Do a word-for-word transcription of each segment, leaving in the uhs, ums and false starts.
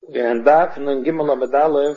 And that from the Gimel Amud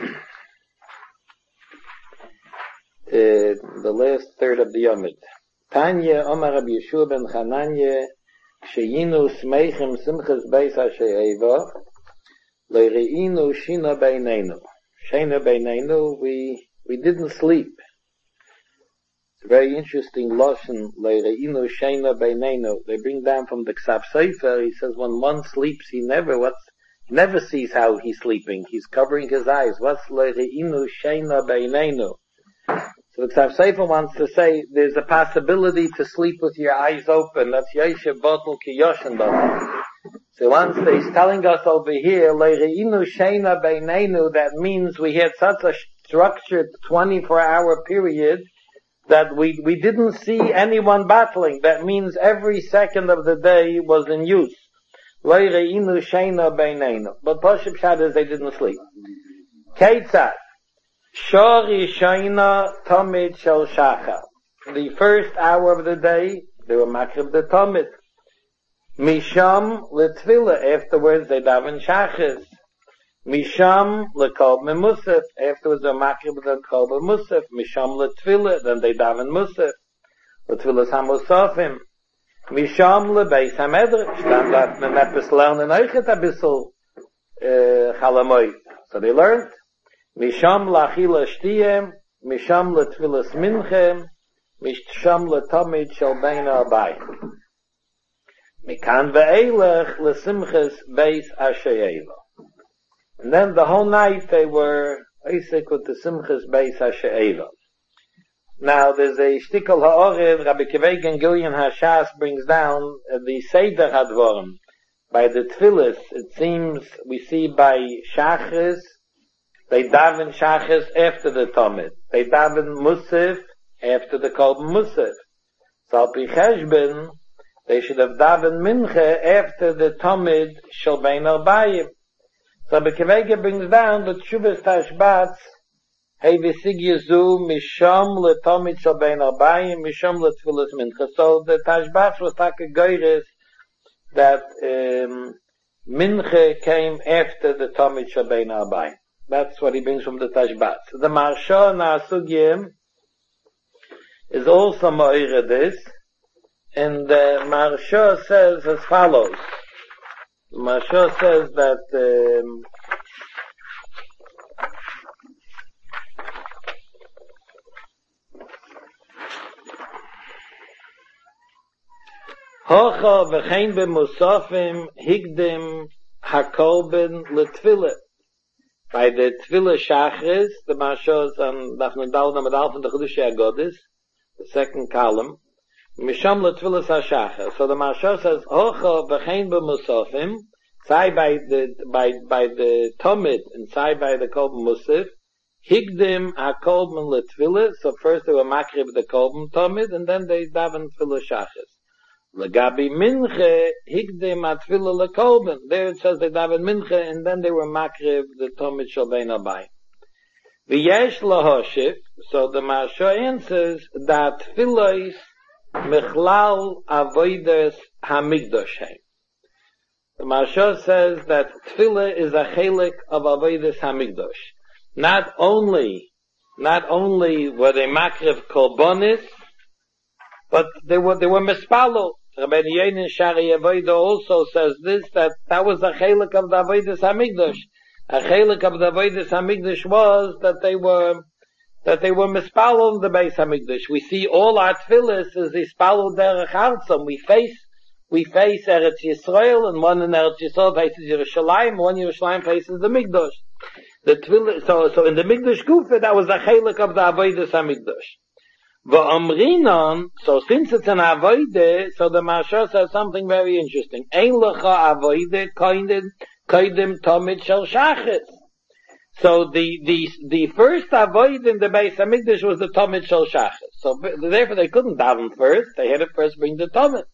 the last third of the Yomid. Tanya Omar Rabbi Yeshua ben Chananya Sheyinu Smeichem Simchas Beis HaShe'eva Le're'inu Shina Beinenu. Shina Beinenu, we we didn't sleep. It's a very interesting lashon. Le're'inu Shina Beinenu. They bring down from the Ksav Sefer. He says when one sleeps, he never what's never sees how he's sleeping. He's covering his eyes. What's Le're'inu Shina Beinenu? So the Ksav Sefer wants to say there's a possibility to sleep with your eyes open. That's Yoshev Botel Ki Yoshen Botel. So once he's telling us over here, Le're'inu Sheina Beinenu, that means we had such a structured twenty-four hour period that we, we didn't see anyone battling. That means every second of the day was in use. Le're'inu Sheina Beinenu. But Pashup Shad is they didn't sleep. Keitzad. Shori Shaina Tomid Shel Shachar. The first hour of the day, they were makrib the Tomid. Misham L'Tfila. Afterwards, they daven Shachas. Misham L'Kol Musaf. Afterwards, they were makrib the Kol Musaf. Misham L'Tfila. Then they daven Musaf. L'Tfila Samosafim. Misham L'Beis HaMedrash. Dann darf man etwas lernen, euchet ein bisschen Chalamoy. So they learned. Misham lachila shtiyem, misham letfilas minchem, misham letamid shel beina abayim. Mikan ve'elech lesimches beis HaShe'eva. And then the whole night they were Isaac with the simches beis HaShe'eva. Now there's a shtickle ha'orev, Rabbi Kevegen Gillian Hashas brings down uh, the Seder Hadvorim. By the Tfilis, it seems we see by Shachris, they daven Shachas after the Tomid. They daven Musaf after the Kol Musaf. So al pi cheshbon, they should have daven Mincha after the Tomid Shel Bein Arbayim. So Bekevege brings down the Tshuvas Tashbats, Hey Visig Yezu, Misham Le Tomid Shel Bein Arbayim, Misham Le Tfilas Mincha. So the Tashbats was like a goyres that um, Mincha came after the Tomid Shel Bein Arbayim. That's what he brings from the Tashbat. The Marsha Nasugim is also Ma'ira this, and the Marsha says as follows. The Marsha says that um, Hocha v'chein b'musafim higdim hakolben l'tfilah. By the Tfilah Shachris, the Mashos on Dafnun Dal Namad Alf and the Chedushei Agodis, the second column, Misham LeTfilas HaShachar. So the Mashos says, Hocha v'chein b'musafim, side by the, by, by the Tomid, and side by the Kolben Musaf, Higdim HaKolben LeTfilah, so first they were Makrib the Kolben Tomid, and then they daven Tfilah Shachris. Legabi minche higdim atfila lekolben. There it says they daven minche, and then they were makriv the tomid shel bein abayim. V'yesh lahoshif. So the Marsha answers that tfilos mechlal avodas hamigdoshem. The Marsha says that tfila is a chelik of avodas hamigdosh. Not only, not only were they makriv kolbonis, but they were they were mispalo. Rabbi Yenin Shari Avodah also says this, that that was a chelik of the Avodas Hamikdash. A chelik of the Avodas Hamikdash was that they were that they were mispalo in the Beis Hamikdash. We see all our tefillas is ispalo derech Hartzam. We face we face Eretz Yisrael, and one in Eretz Yisrael faces Yerushalayim, one Yerushalayim faces the Mikdash. The tefillah, so so in the Mikdash Gufa that was a chelik of the Avodas Hamikdash. V'omrinon, so since it's an avoide, so the Marsha says something very interesting. Ein lecha avoide koidim koidim tomid shel shachis. So the the the first avoid in the Beis Hamikdash was the tomid shel shachis. So therefore they couldn't daven first; they had to first bring the tomid.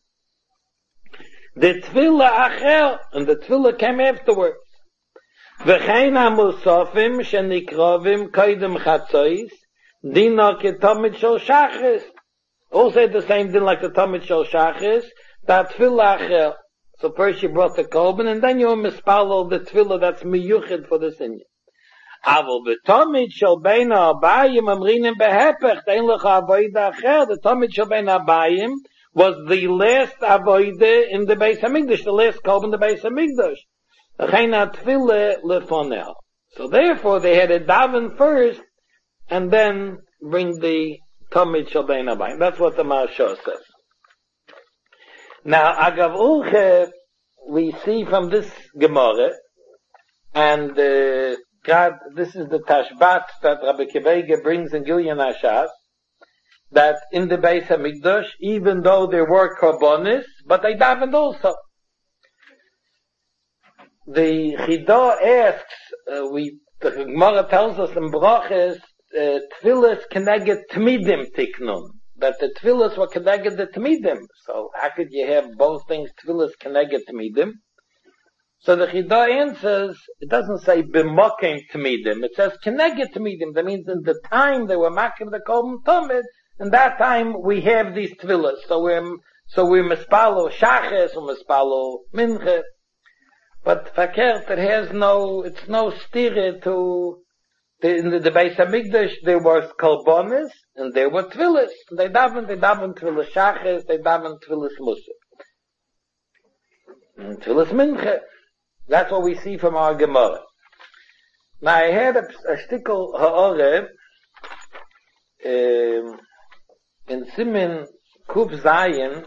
The tefillah acher, and the tefillah came afterwards. V'chein hamusafim shenikrovim koidim chatzois. Dina ke Tomid Shel Shachris. Also the same thing like the Tomid Shel Shachris, that tefillah. So first you brought the korban, and then you mispalel the tefillah that's miyuchid for the sinyan. Aval b'tomid shel bein ha'abayim amrinim behepech, ein lecha avoida acher. The tomid shel bein ha'abayim was the last avoida in the Beis Hamikdash, the last korban in the Beis Hamikdash. Achein ha'tefillah lefonel. So therefore they had to daven first, and then bring the tomid shel bein ha'abayim. That's what the Maharsha says. Now, Agav Ulche, we see from this Gemara, and uh, God, this is the Tashbat that Rabbi Kibege brings in Gilyan Hashas, that in the Beis HaMikdash, even though there were korbanos, but they davened also. The Chidah asks, uh, we, the Gemara tells us in Brachas, uh, Tfilas keneged tmidim tiknun. That the tefillas were keneged the tmidim. So how could you have both things, tefillas keneged tmidim? So the Chidah answers, it doesn't say b'mokim tmidim, it says keneged tmidim. That means in the time they were making the korban tamid, in that time we have these tefillas. So we're, so we're mispalo shaches, or mispalo minche. But fakert, it has no, it's no stire to, The, in the, the Beis Hamikdash, there was kolbonis, and there were tefillas. They daven, they daven tefillas shaches, they daven tefillas musaf. And tefillas minche. That's what we see from our Gemara. Now, I had a, a shtickle ha'ore, um, in Simin Kuf Zayin.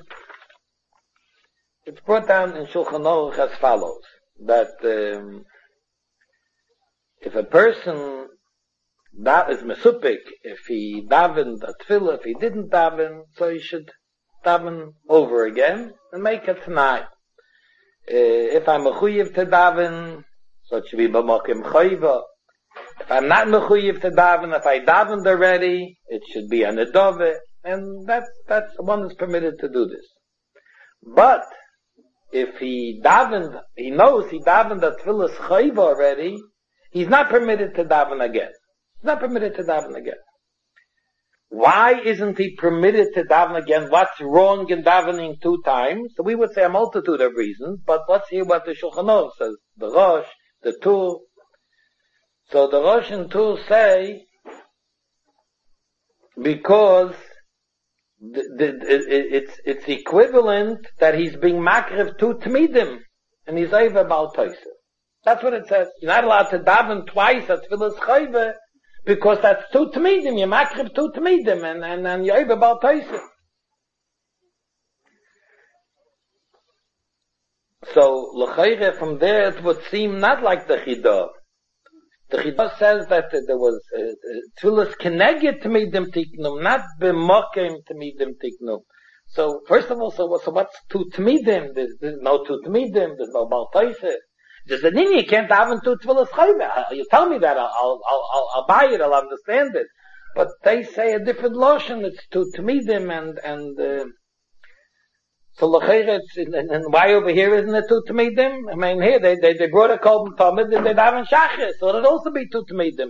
It's brought down in Shulchan Aruch as follows, that, um, if a person that is mesupik, if he davened a tefillah, if he didn't daven, so he should daven over again and make it tonight. Uh, if I'm mechuyev to daven, so it should be b'mokim chayva. If I'm not mechuyev to daven, if I davened already, it should be an edove, and that's that's one is permitted to do this. But if he davened, he knows he davened a tefillah's chayva already, he's not permitted to daven again. He's not permitted to daven again. Why isn't he permitted to daven again? What's wrong in davening two times? So we would say a multitude of reasons, but let's hear what the Shulchan Aruch says. The Rosh, the Tur. So the Rosh and Tur say, because the, the, it, it's, it's equivalent that he's being makriv two tmidim, and he's over bal toisa. That's what it says. You're not allowed to daven twice at tefillas chayve, because that's two tmidim. You're makrib two tmidim, and, and, and you're over bal toisa. So, l'chayre, from there it would seem not like the Chidah. The Chidah says that there was uh, tefillas keneged tmidim tiknum, not b'mokim tmidim tiknum. So, first of all, so, so what's two tmidim? There's, there's no two tmidim, there's no bal toisa. Just a nini, you can't daven two tefillas chayve. You tell me that, I'll, I'll, I'll, I'll buy it, I'll understand it. But they say a different lotion, it's two tmidim, and, and, uh, so l'chayre, and, and why over here isn't it two tmidim? I mean, here, they, they, they brought a korban tamid, and they daven shachis, so it'd also be two tmidim.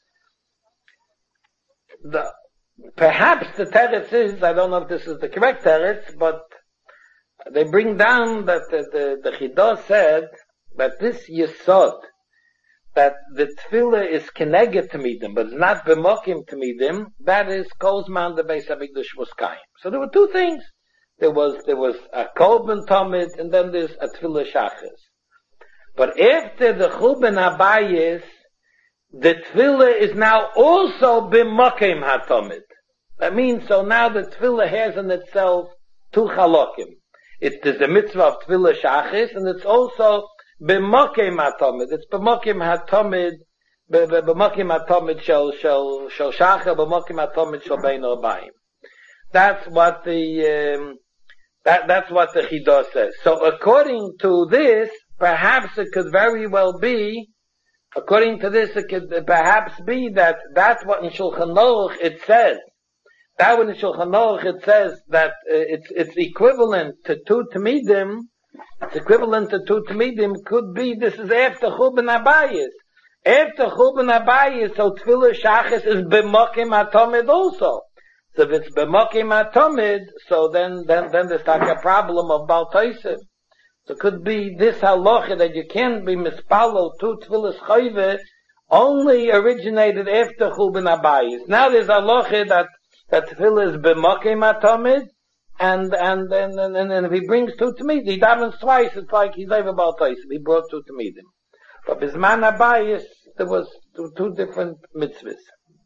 The, perhaps the teretz is, I don't know if this is the correct teretz, but they bring down that the, the, the Chidah said, that this yesod, that the tefillah is keneged tmidim, but it's not b'mokim tmidim, that is kozman the Beis Hamikdash was kaim. So there were two things. There was, there was a korban tamid, and then there's a tefillah shachas. But after the churban habayis, the tefillah is now also b'mokim hatamid. That means, so now the tefillah has in itself two chalokim. It is the mitzvah of tefillah shachis, and it's also b'mokim hatamid. It's b'mokim hatamid, b'mokim hatamid shel shel shel shacha, b'mokim hatamid shel bein arbaim. That's what the um, that that's what the Chidah says. So according to this, perhaps it could very well be. According to this, it could perhaps be that that's what in Shulchan Aruch it says. That when in Shulchan Aruch it says that uh, it's it's equivalent to two tmidim. It's equivalent to two tmidim. Could be this is after churban habayis. After churban habayis, so tefillah shachis is b'mokim hatamid also. So if it's b'mokim hatamid, so then then then there's like a problem of bal toisa. So it could be this halacha that you can't be mispalel to tefillas chayve only originated after Chulban Abayis. Now there's halacha that that tefillah is b'mokem atomid, and and and and, and, and if he brings two tamidim, he davens twice. It's like he's over about twice. He brought two tamidim. But bisman Abayis there was two, two different mitzvahs.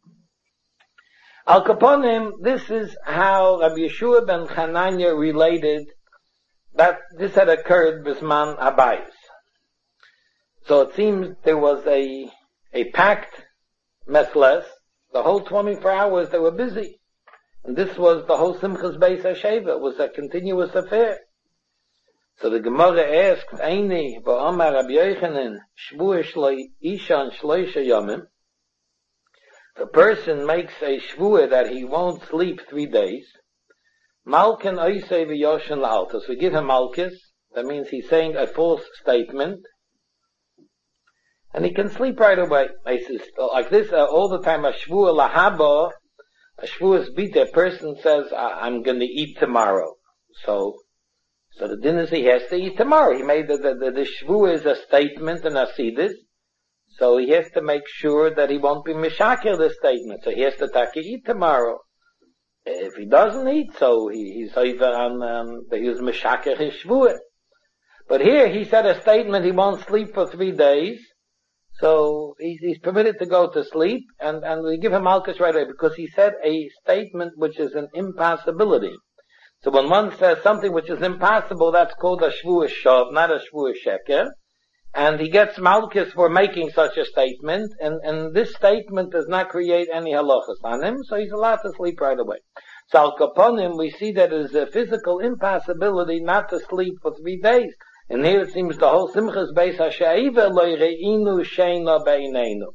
Al Kaponim, this is how Rabbi Yeshua ben Chananya related that this had occurred bisman Abayis. So it seems there was a a packed mesles. The whole twenty-four hours they were busy. And this was the whole Simchas Beis HaSheva. It was a continuous affair. So the Gemara asked, Eini v'omar Rabbi Yochanan shvua shloi ishan shloisha yomim. If a person makes a shvua that he won't sleep three days, malken oisei v'yoshen la'alta. So we give him malchus. That means he's saying a false statement. And he can sleep right away. Like this, uh, all the time, a shvua lahaba, a shvua is beat, a person says, I'm gonna eat tomorrow. So, so the din is he has to eat tomorrow. He made the, the, the, the shvua is a statement and a siddur. So he has to make sure that he won't be mishaker the statement. So he has to take eat tomorrow. If he doesn't eat, so he, he's over on, um, he was mishaker his shvua. But here he said a statement, he won't sleep for three days. So he's, he's permitted to go to sleep, and, and we give him malchus right away because he said a statement which is an impossibility. So when one says something which is impossible, that's called a shvua shov, not a shvua sheker. And he gets malchus for making such a statement, and, and this statement does not create any halachas on him, so he's allowed to sleep right away. So al kaponim, we see that it is a physical impossibility not to sleep for three days. And here it seems the whole Simchas Beis HaSheva lo re'inu sheina beineinu.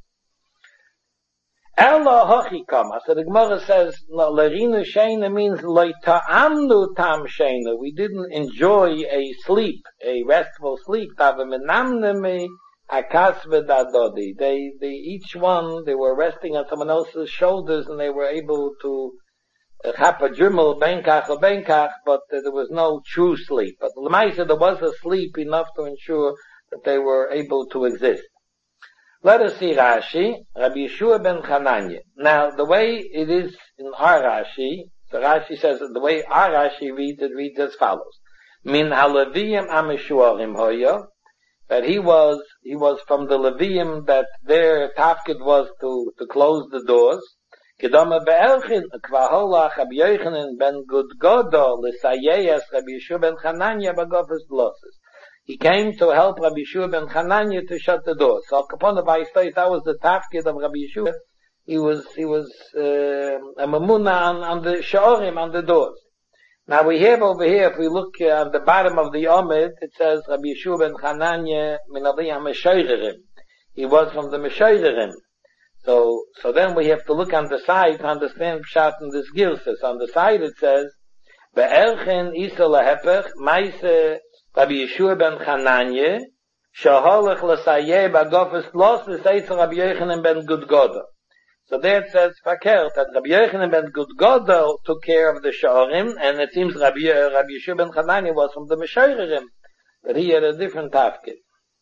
Ela hochi kama. So the Gemara says lo re'inu sheina means lo ta'amnu tam sheina. We didn't enjoy a sleep, a restful sleep. Tava menamnemi akas v'dadodi. They, they each one they were resting on someone else's shoulders, and they were able to Chapa Jumel, Benkach or Benkach, but uh, there was no true sleep. But Lamaisa, there was a sleep enough to ensure that they were able to exist. Let us see Rashi, Rabbi Yeshua ben Chananya. Now, the way it is in our Rashi, so Rashi says that the way our Rashi reads, it reads as follows. Min ha-Leviyim ha-Meshuarim hoya, that he was, he was from the Leviyim, that their tafkid was to, to close the doors. Kedama be'elchin, kvaholach Rabbi Yochanan ben Gudgodo, l'sayeyas Rabbi Yeshua ben Chananya bagofes blosses. He came to help Rabbi Yeshua ben Chananya to shut the door. So Kapon of Aistais, that was the tafkid of Rabbi Yeshua. He was, he was, uh, a mamuna on, on the sha'orim, on the doors. Now we have over here, if we look uh, at the bottom of the Omid, it says Rabbi Yeshua ben Chananya min aliyah meshoirerim. He was from the meshoirerim. So, so then we have to look on the side to understand Pshat in this Girsis. On the side it says, Be'elchen isa lehepech, maise Rabbi Yeshua ben Chananya, shaholech l'sayeh bagofes los l'seitzel Rabbi Yochanan ben Gudgodo. So there it says, fakert, that Rabbi Yochanan ben Gudgodo took care of the Sha'orim, and it seems Rabbi, Rabbi Yeshua ben Chananya was from the Meshoirerim, but he had a different tafkid.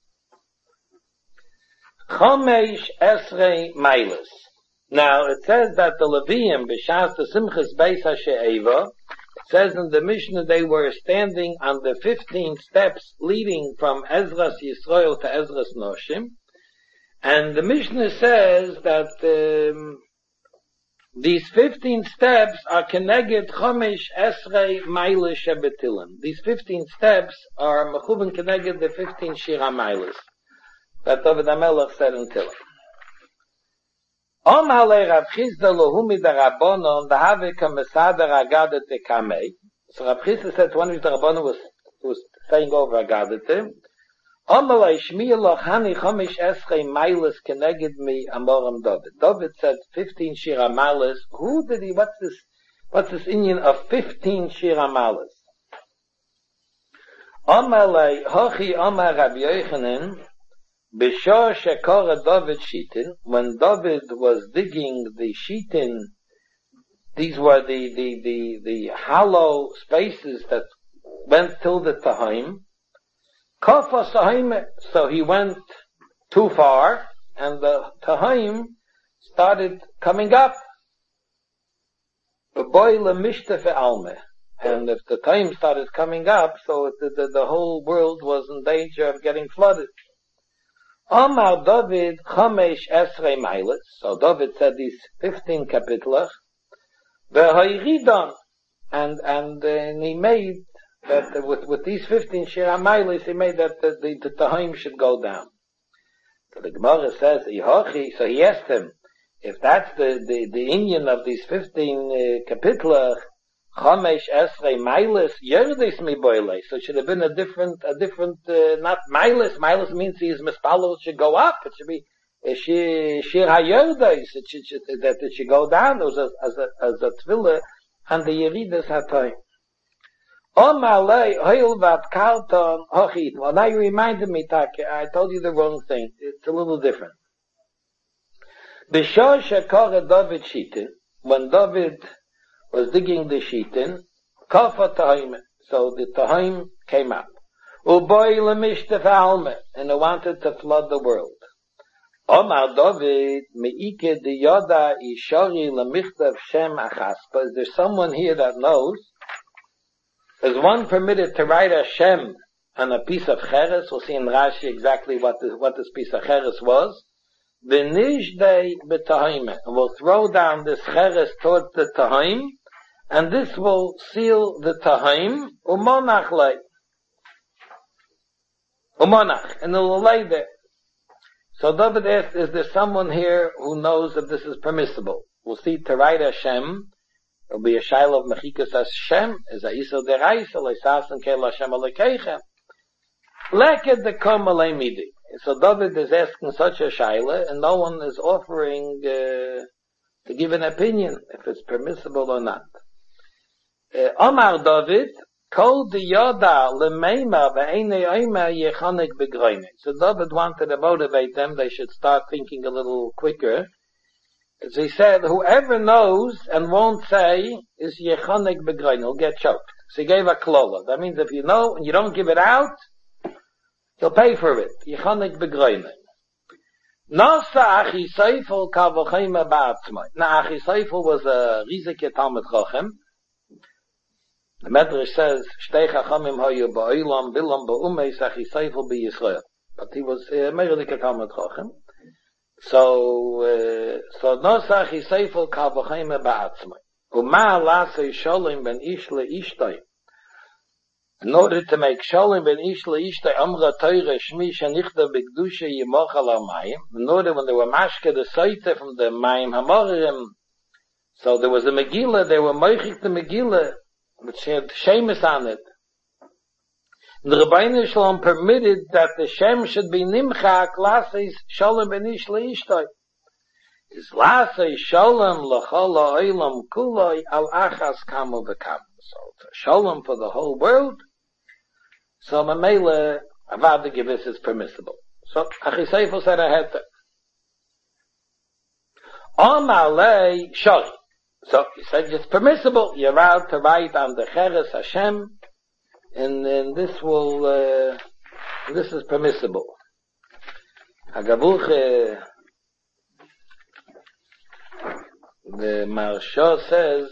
Chomesh Esrei Mailas. Now it says that the Leviyim b'shas the Simchas Beis HaShe'eva, it says in the Mishnah they were standing on the fifteen steps leading from Ezras Yisrael to Ezras Noshim, and the Mishnah says that um, these fifteen steps are Keneged Chomesh Esrei Mailas Shebetilim. These fifteen steps are Mechuben Keneged the fifteen Shira Mailas that David HaMelech said in Tillim. Om halei Rav Chizda lohumi darabonon dahave kamesada ragadete kamei. So Rav Chizda said one of the Rabbanon was, was saying over Agadete. Om halei shmiya lochani chomish eschei mailas keneged mi amoram David. David said fifteen shira mailas. Who did he, what's this, what's this Indian of fifteen shira mailas? Om halei hochi omar Rabbi Yochanan, B'shor shekora David shitin, when David was digging the shitin, these were the, the, the, the hollow spaces that went till the Tahaim. Kofa Sahime, so he went too far, and the Tahim started coming up. And if the Tahim started coming up, so the, the, the whole world was in danger of getting flooded. Omar David Chamesh Esrei Mailis, so David said these fifteen kapitlach, V'hoiridon, and, and, uh, and he made that uh, with, with these fifteen Shira Mailis, he made that the, the, the Tahim should go down. So the Gemara says, so he asked him, if that's the, the, the Indian of these fifteen uh, kapitlach, Chamesh Esrei Mailis, Yerdis mi boile, so it should have been a different, a different, uh, not Mailis, Mailis means he is mispalo, it should go up, it should be, uh, Shir HaYerdis, it should, should, that it should go down, as a, as a, as a tefillah, and the Yeridas HaTayim. Omalei, Hoil Vat Kalton, Hochit, well now you reminded me, Taki, I told you the wrong thing, it's a little different. B'shor shekore David Shitin, when David was digging the Shitin, Kofa Tahim, so the Tahim came up. Uboi lemishtef alme, and he wanted to flood the world. Omar David, meike di yoda ishori lemichtav shem achaspa, is there someone here that knows? Is one permitted to write a shem on a piece of cheres? We'll see in Rashi exactly what this, what this piece of cheres was. V'nishdei b'tahim, and we'll throw down this cheres towards the tahim, and this will seal the tahim, umonach lay. Umonach, and it will lay there. So David asked, is there someone here who knows that this is permissible? We'll see to write a shem, it'll be a shaila of mechikas as shem, is a isel deraisa, leisasen keil Hashem alekeichem. Leked de kom alei midi. So David is asking such a shaila, and no one is offering uh, to give an opinion if it's permissible or not. Uh, Omar David, kol di yoda lemeima ve'ene oima yechanik begroine. So David wanted to motivate them, they should start thinking a little quicker. As he said, whoever knows and won't say is yechanik begroine, he'll get choked. So he gave a klola. That means if you know and you don't give it out, he'll pay for it. Yechanik begroine. Nasa Achi Seifel kavachayma ba'atzmai. Now Achi Seifel was a rizike Talmud Chochem. The Medrash says, Shtei Chachamim hayu ba'olam bilam ba'umeis Achi Seifel b'Yisrael. But he was a rizike Talmud Chochem. So, uh, so Nasa Achi Seifel kavachayma ba'atzmai. Uma lasei sholim ben ish le'ishtay. In order to make shalom ben ish le'ishtay amra teure shmi shenichta b'gdusha yimochal ha'mayim. In order when they were mashke the soite from the mayim hamorim, so there was a Megillah, they were moichik the Megillah, which had shemus on it. And the Rabbeinu Shalom permitted that the shem should be nimchak laseis shalom ben ish le'ishtay. Is lasei shalom l'chol ha'olam kuloi al achas kamo v'kam. So shalom for the whole world. So Mamela Avad Givis is permissible. So Achiseifel said I had to. Amalei Shari. So he said it's permissible. You're allowed to write on the Cheres Hashem, and, and this will uh, this is permissible. Hagavuch uh, the Marsha says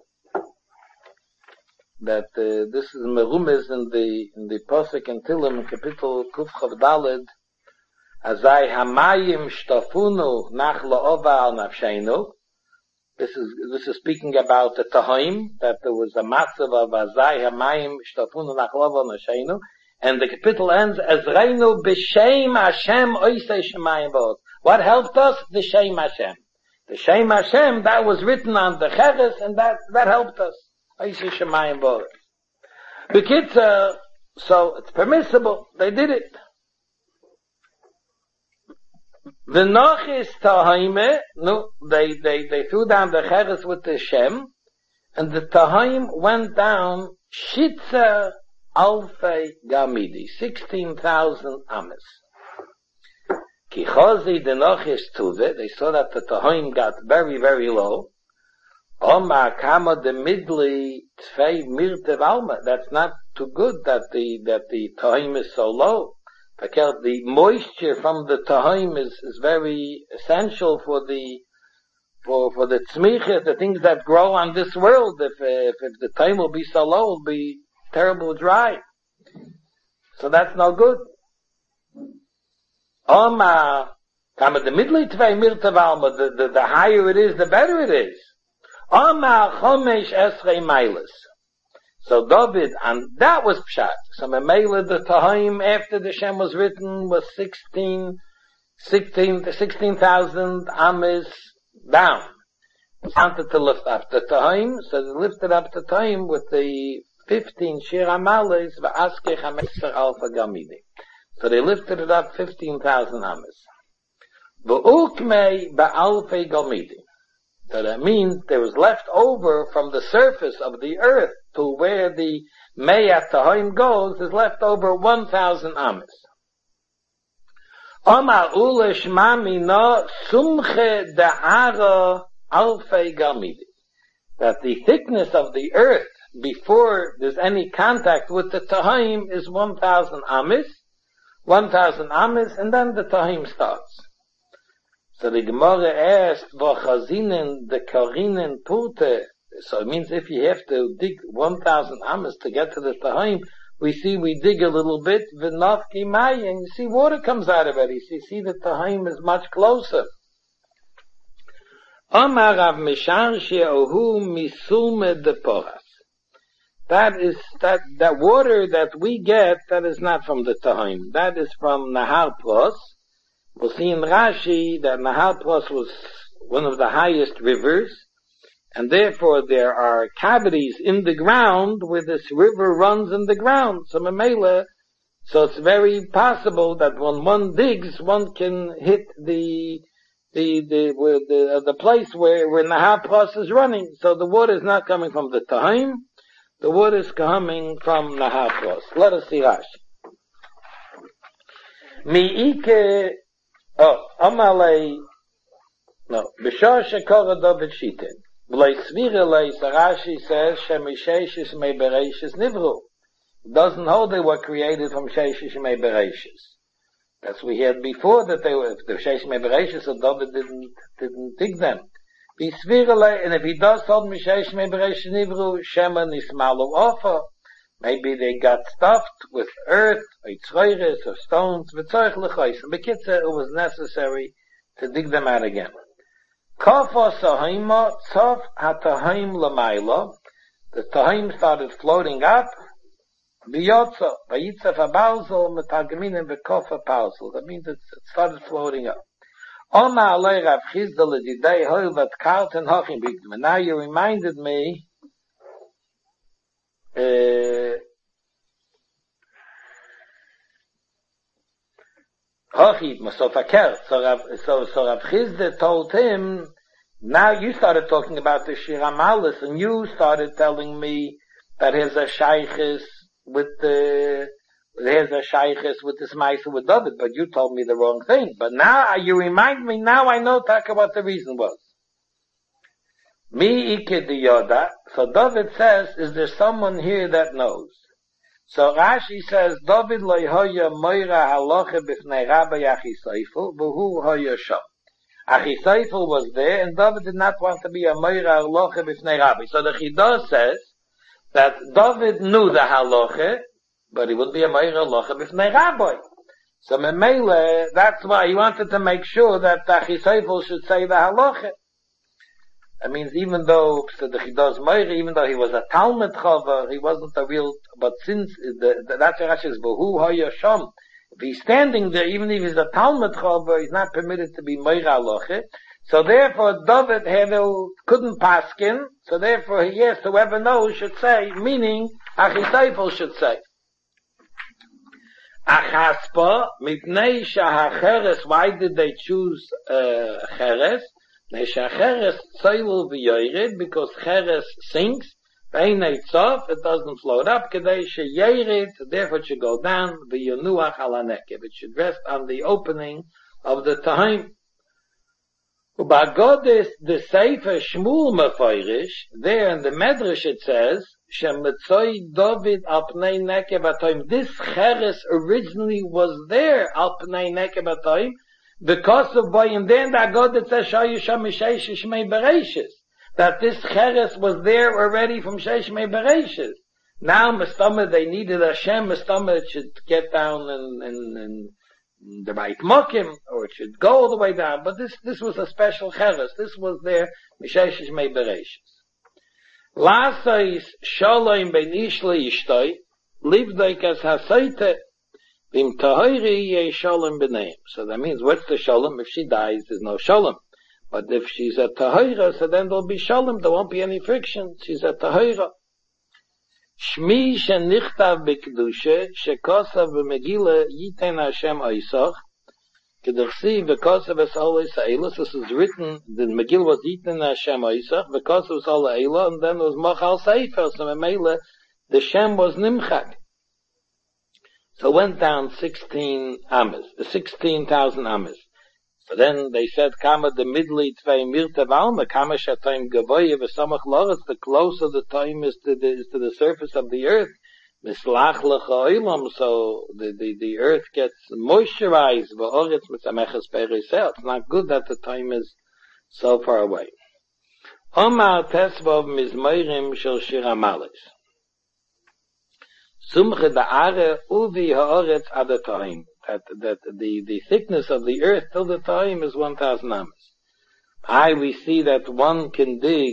that uh, this is merumes in the in the Pasuk in Tilim Kapitel Kuf Chav Daled Azai Hamayim Shtafunu Nach La'ova Al Nafsheinu. This is this is speaking about the Tahim, that there was a matzav of Azai Hamayim Shtafunu Nach La'ova Al Nafsheinu, and the Kapitel ends Azreinu B'Shem Hashem Oisei Shemayim V'Od. What helped us? The Shem Hashem. The Shem Hashem that was written on the Cheres, and that that helped us. Oisei Shemayim V'Od. B'Kitzur, so it's permissible. They did it. The Nochis Tahime, no, they, they, they threw down the Cheres with the Shem, and the Tahim went down Shitzer Alfei Gamidi, sixteen thousand Ames. Kichozi the Nochis Tuve, they saw that the Tahim got very, very low. Oma kama de midli tvei mirte valma. That's not too good that the that the tahim is so low. The moisture from the tahim is, is very essential for the for for the tzmicha, the things that grow on this world. If if, if the tahim will be so low, it will be terrible dry. So that's no good. Oma kama de midli tvei mirte valma. The the the higher it is, the better it is. Oma chomesh esrei mailas. So David, and that was pshat. So Memela, the Tahim after the Shem was written was sixteen, sixteen, sixteen thousand ames down. He wanted to lift up the Tahim, so they lifted up the Tahim with the fifteen Shir Amales v'aske chameser alfa gamidi. So they lifted it up fifteen thousand ames. V'ukmei ba'alfei gamidi. So that means there was left over from the surface of the earth to where the Meyat Tahim goes is left over one thousand ames. Omar ulesh mami no sumche da'ara alfei gamidi. That the thickness of the earth before there's any contact with the Tahim is one thousand ames, one thousand ames, and then the Tahim starts. So the Gemara asked, "V'chazinen the karinen pute." So it means if you have to dig one thousand amas to get to the Tahim, we see we dig a little bit, v'nafki mai, and you see water comes out of it. You see, see the Tahim is much closer. Amar Rav Mishar she'ohu misume de poras. That is that that water that we get, that is not from the Tahim. That is from Nahar Pros. We'll see in Rashi that Nahar Pros was one of the highest rivers, and therefore there are cavities in the ground where this river runs in the ground. So Mamela, so it's very possible that when one digs, one can hit the the the where the uh, the place where where Nahar Pros is running. So the water is not coming from the Tahim; the water is coming from Nahar Pros. Let us see Rashi. Miike. Oh, Amalei, no, B'shor shekora David Shiten. V'lei svira lei, Rashi says, Shemisheshis mei bereishis nivru. It doesn't hold they were created from Sheshish mei bereishis. That's we had before that they were, if the Sheshish mei bereishis, so David didn't, didn't dig them. V'svira lei, and if he does hold Mishesh mei bereishis nivru, Shema nismalu ofa. Maybe they got stuffed with earth, or tzroires, or stones, v'tzoich l'chois. And b'kitzah, it was necessary to dig them out again. Kafo sahima, tzof ha-tahim l'maylo. The tahim started floating up. V'yotzo, v'yitzaf ha-balzel, metagaminim v'kofa palzel. That means it started floating up. Oma alei Rav Chizda l'didei hoi vat karten hochim bigdim. And now you reminded me, Uh, Hochi, Masofaker. So Rav, so, so Rav Chizda told him, now you started talking about the Shir Amalis, and you started telling me that here's a shaykhis with the, here's a shaykhis with this Maisa with David, but you told me the wrong thing. But now you remind me, now I know Taka what the reason was. Mi ike di yoda. So David says, is there someone here that knows? So Rashi says, David lo hoya moira halacha b'fnei Rabbi Achisaifel, v'hu hoya sham. Achisaifel was there, and David did not want to be a moira halacha b'fnei Rabbi. So the Chidah says that David knew the halacha, but he would be a moira halacha b'fnei Rabbi. So Memele, that's why he wanted to make sure that Achisaifel should say the halacha. That means even though so the Chidas Meir, even though he was a Talmud Chaver, he wasn't a real. But since the, the, that's Rashi says, "V'hu hayasham." If he's standing there, even if he's a Talmud Chaver, he's not permitted to be Meir Aloche. So therefore, David Hevel couldn't paskin. So therefore, he asked whoever knows should say, meaning Achisaifel should say. Achaspa mitnei shahacheres. Why did they choose uh, cheres? Cheres tzoilul v'yoyred, because cheres sinks. V'einei tzof, it doesn't float up. Kedei sheyered, therefore it should go down. V'yonuach ala nekev, it should rest on the opening of the tahim. Ubagodes the Sefer Shmuel Mefeirish, there in the Medrash it says, Shemitzoi David al Pnei Nekeb Atoim. This Cheres originally was there al Pnei Nekeb Atoim, because of by and then the Agodet says Shayu Sham Sheish Shmei Bereshis, that this Cheres was there already from Sheish Shmei Bereshis. Now Mestama they needed Hashem, Mestama it should get down and and and the right mokim, or it should go all the way down. But this this was a special cheres. This was there misheishes mei bereishis. Lasais shalom ben ishli ishtoi livdei as hasaite vim tahiri ye shalom beneim. So that means what's the shalom? If she dies, there's no shalom. But if she's a tahira, so then there'll be shalom. There won't be any friction. She's a tahira. Shmi shenichtav b'kedusha shekosav b'megila yiten Hashem oisach kedachsi v'kosav esol eila. This is written. The Megillah was yiten Hashem oisach v'kosav esol eila, and then it was machal sefer. So Memela, the Shem was nimchak. So it went down sixteen amas, sixteen thousand amas. So then they said, Kama the midli tvei mirta valma, Kama shatayim gavoye v'samach loretz, the closer the time is to the, is to the surface of the earth, mislach lecha oilam, so the, the, the earth gets moisturized, v'oretz mitzameches perisel. It's not good that the time is so far away. Omar tesvov mizmoirim shel shir hamalis. Sumche da'are uvi ha'oretz adatayim. That, that the, the thickness of the earth till the time is one thousand amas. I, we see that one can dig,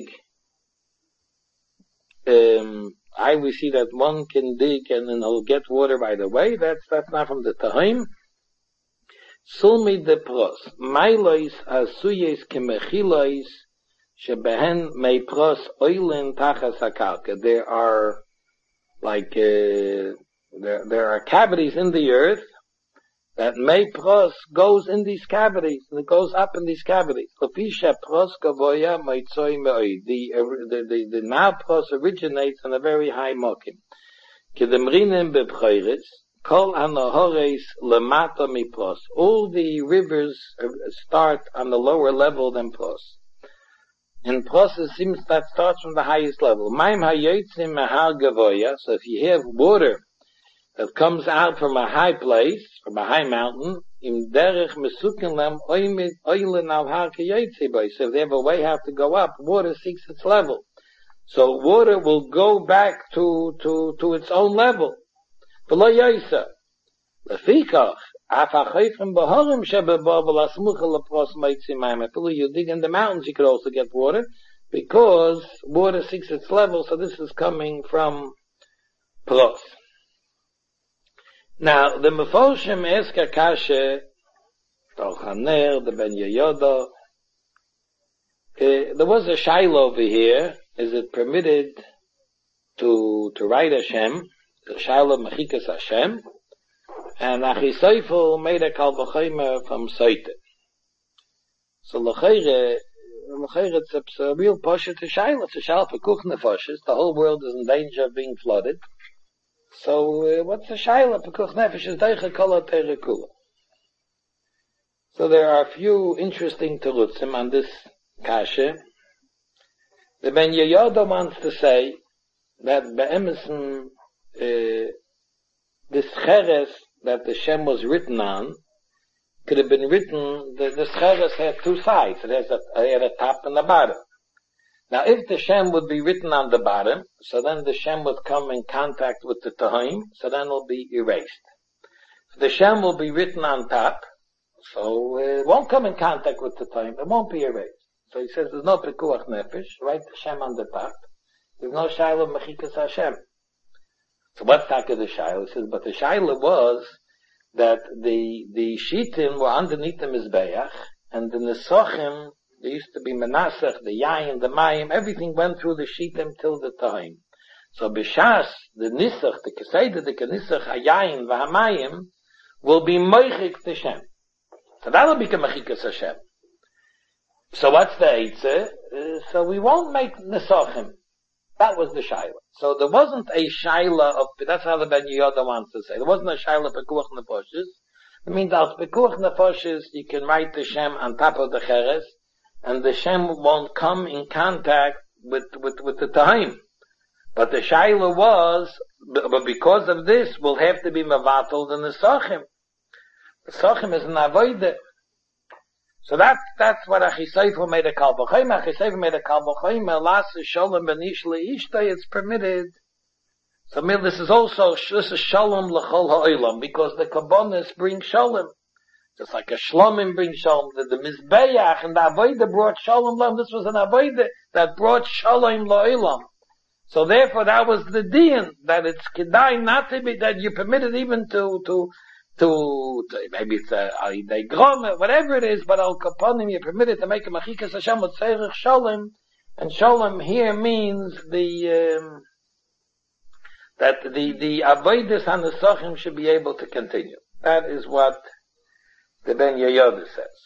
um, I, we see that one can dig and then he'll get water right away. That's, that's not from the time. Sulmi de pros. Mailois asuyes kemechilois shebehen mei pros oilin tachas hakalka. There are, like, uh, there, there are cavities in the earth that Mei Pros goes in these cavities, and it goes up in these cavities. The, the, the, the now Pros originates on a very high mokim. All the rivers start on the lower level than Pros. And Pros seems that starts from the highest level. So if you have water that comes out from a high place, from a high mountain, im derech mesuken lem oilen al har kiyetzi. So if they have a way how to go up, water seeks its level. So water will go back to, to, to its own level. V'lo yoysa. Lefikach, af ha'chayfim b'horim shebeba v'lasmucha lepros meitzi mayim. If you dig in the mountains, you could also get water, because water seeks its level, so this is coming from pros. Now, the Mefoshim ask Akasha, Tolchaner, the Ben Yehoda, uh, there was a shaila over here. Is it permitted to to write Hashem, the shaila Mechikas Hashem? And Achisoifel made a Kal V'chomer from Soite. So L'cheire, L'cheire, it's a real posher to shaila. It's a shaila for Kuch Nefoshes. The whole world is in danger of being flooded. So, uh, what's the shaila? Pekuch nefesh is deicha kol ha'terekula. So there are a few interesting terutzim on this kasha. The Ben Yehoda wants to say that be'emerson, uh, this cheres that the Shem was written on could have been written, the, the cheres had two sides. It has a, it had a top and a bottom. Now, if the Shem would be written on the bottom, so then the Shem would come in contact with the Tahim, so then it'll be erased. If the Shem will be written on top, so it won't come in contact with the Tahim, it won't be erased. So he says there's no Pekuach Nefesh, write the Shem on the top. There's no Shaila Mechikas Hashem. So what's Taka the Shaila? He says, but the Shaila was that the, the Shitim were underneath the Mizbeach, and the Nesochim, there used to be Menasach, the Yayin, the Mayim, everything went through the Shitim till the time. So B'shas, the Nisach, the Keseda, the Kenisach, HaYayin, VaHamayim, will be Moichik to Shem. So that'll become Mechikas Hashem. So what's the Eitzah? Uh, so we won't make Nesachim. That was the Shaila. So there wasn't a Shaila of, that's how the Ben Yehoda wants to say. There wasn't a Shaila of Pekuach Nefoshes. It means that Pekuach Nefoshes, you can write the Shem on top of the Cheres, and the Shem won't come in contact with, with, with the time. But the Shaila was, but because of this, will have to be mevatel the Nesachim. The Nesachim is an avodah. So that, that's what Achisayfu made a Kal V'chomer. Achisayfu made a Kal V'chomer. Las Shalom Benish Le'ishtay, it's permitted. So this is also, this is Shalom L'chol Ha'olam, because the Kabbonis bring Shalom. Just like a Shlomim brings Shalom. The, the Mizbeach and the Avodah brought Shalom L'olam. This was an Avodah that brought Shalom L'olam. So therefore that was the din, that it's Kedai not to be, that you permitted even to, to, to, to maybe it's a, a, a grom, whatever it is, but Al Kaponim, you're permitted to make a Machikas Hashem with Tzerich Shalom. And Shalom here means the, um, that the, the avodas and the Nesachim should be able to continue. That is what the Ben Yehoyada says.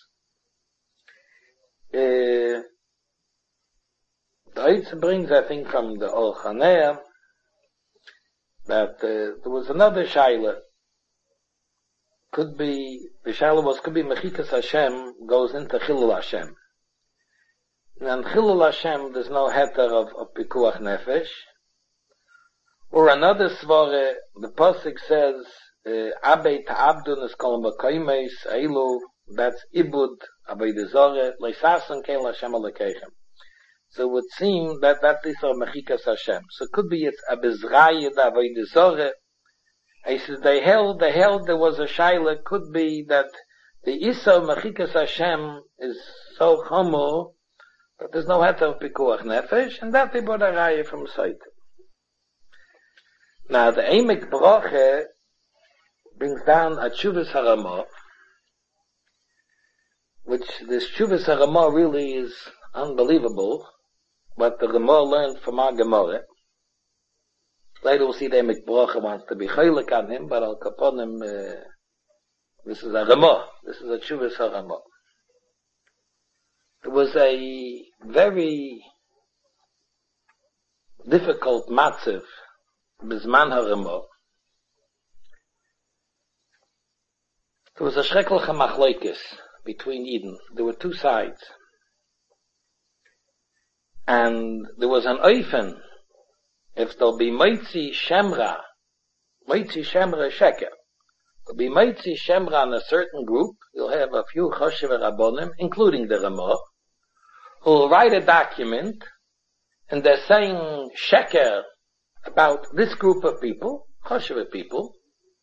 Uh, the Eitz brings, I think, from the Ol Chanea, that uh, there was another Shaila. Could be, the Shaila was, could be Mechikas Hashem goes into Chilul Hashem. And Chilul Hashem, there's no heter of, of Pikuach Nefesh. Or another svare, the pasuk says, "Abei ta'abdun es kol b'kaimes eilu." That's ibud abei dezore leisasen kel Hashem alekeichem. So it would seem that that is a mechikas Hashem. So it could be it's a bezrayed abei dezore. He says they held, they held there was a shaila. Could be that the isa mechikas Hashem is so chamor that there's no heter of pikuach nefesh, and that they brought a raya from Satan. Now, the Emek Brache brings down a Tshuvas HaRamah, which this Tshuvas HaRamah really is unbelievable, what the Ramah learned from our Gemara. Later we'll see the Emek Brache wants to be chaylik on him, but Al Kaponim, uh, this is a Ramah, this is a Tshuvas HaRamah. It was a very difficult matziv Bizman HaRamah. There was a shrekelche machlokes between Eden. There were two sides. And there was an oifen, if there'll be Moitzi Shemra, Moitzi Shemra Sheker, there'll be Moitzi Shemra in a certain group, you'll have a few Choshev Rabbonim, including the Ramah, who'll write a document, and they're saying Sheker about this group of people, Choshev people,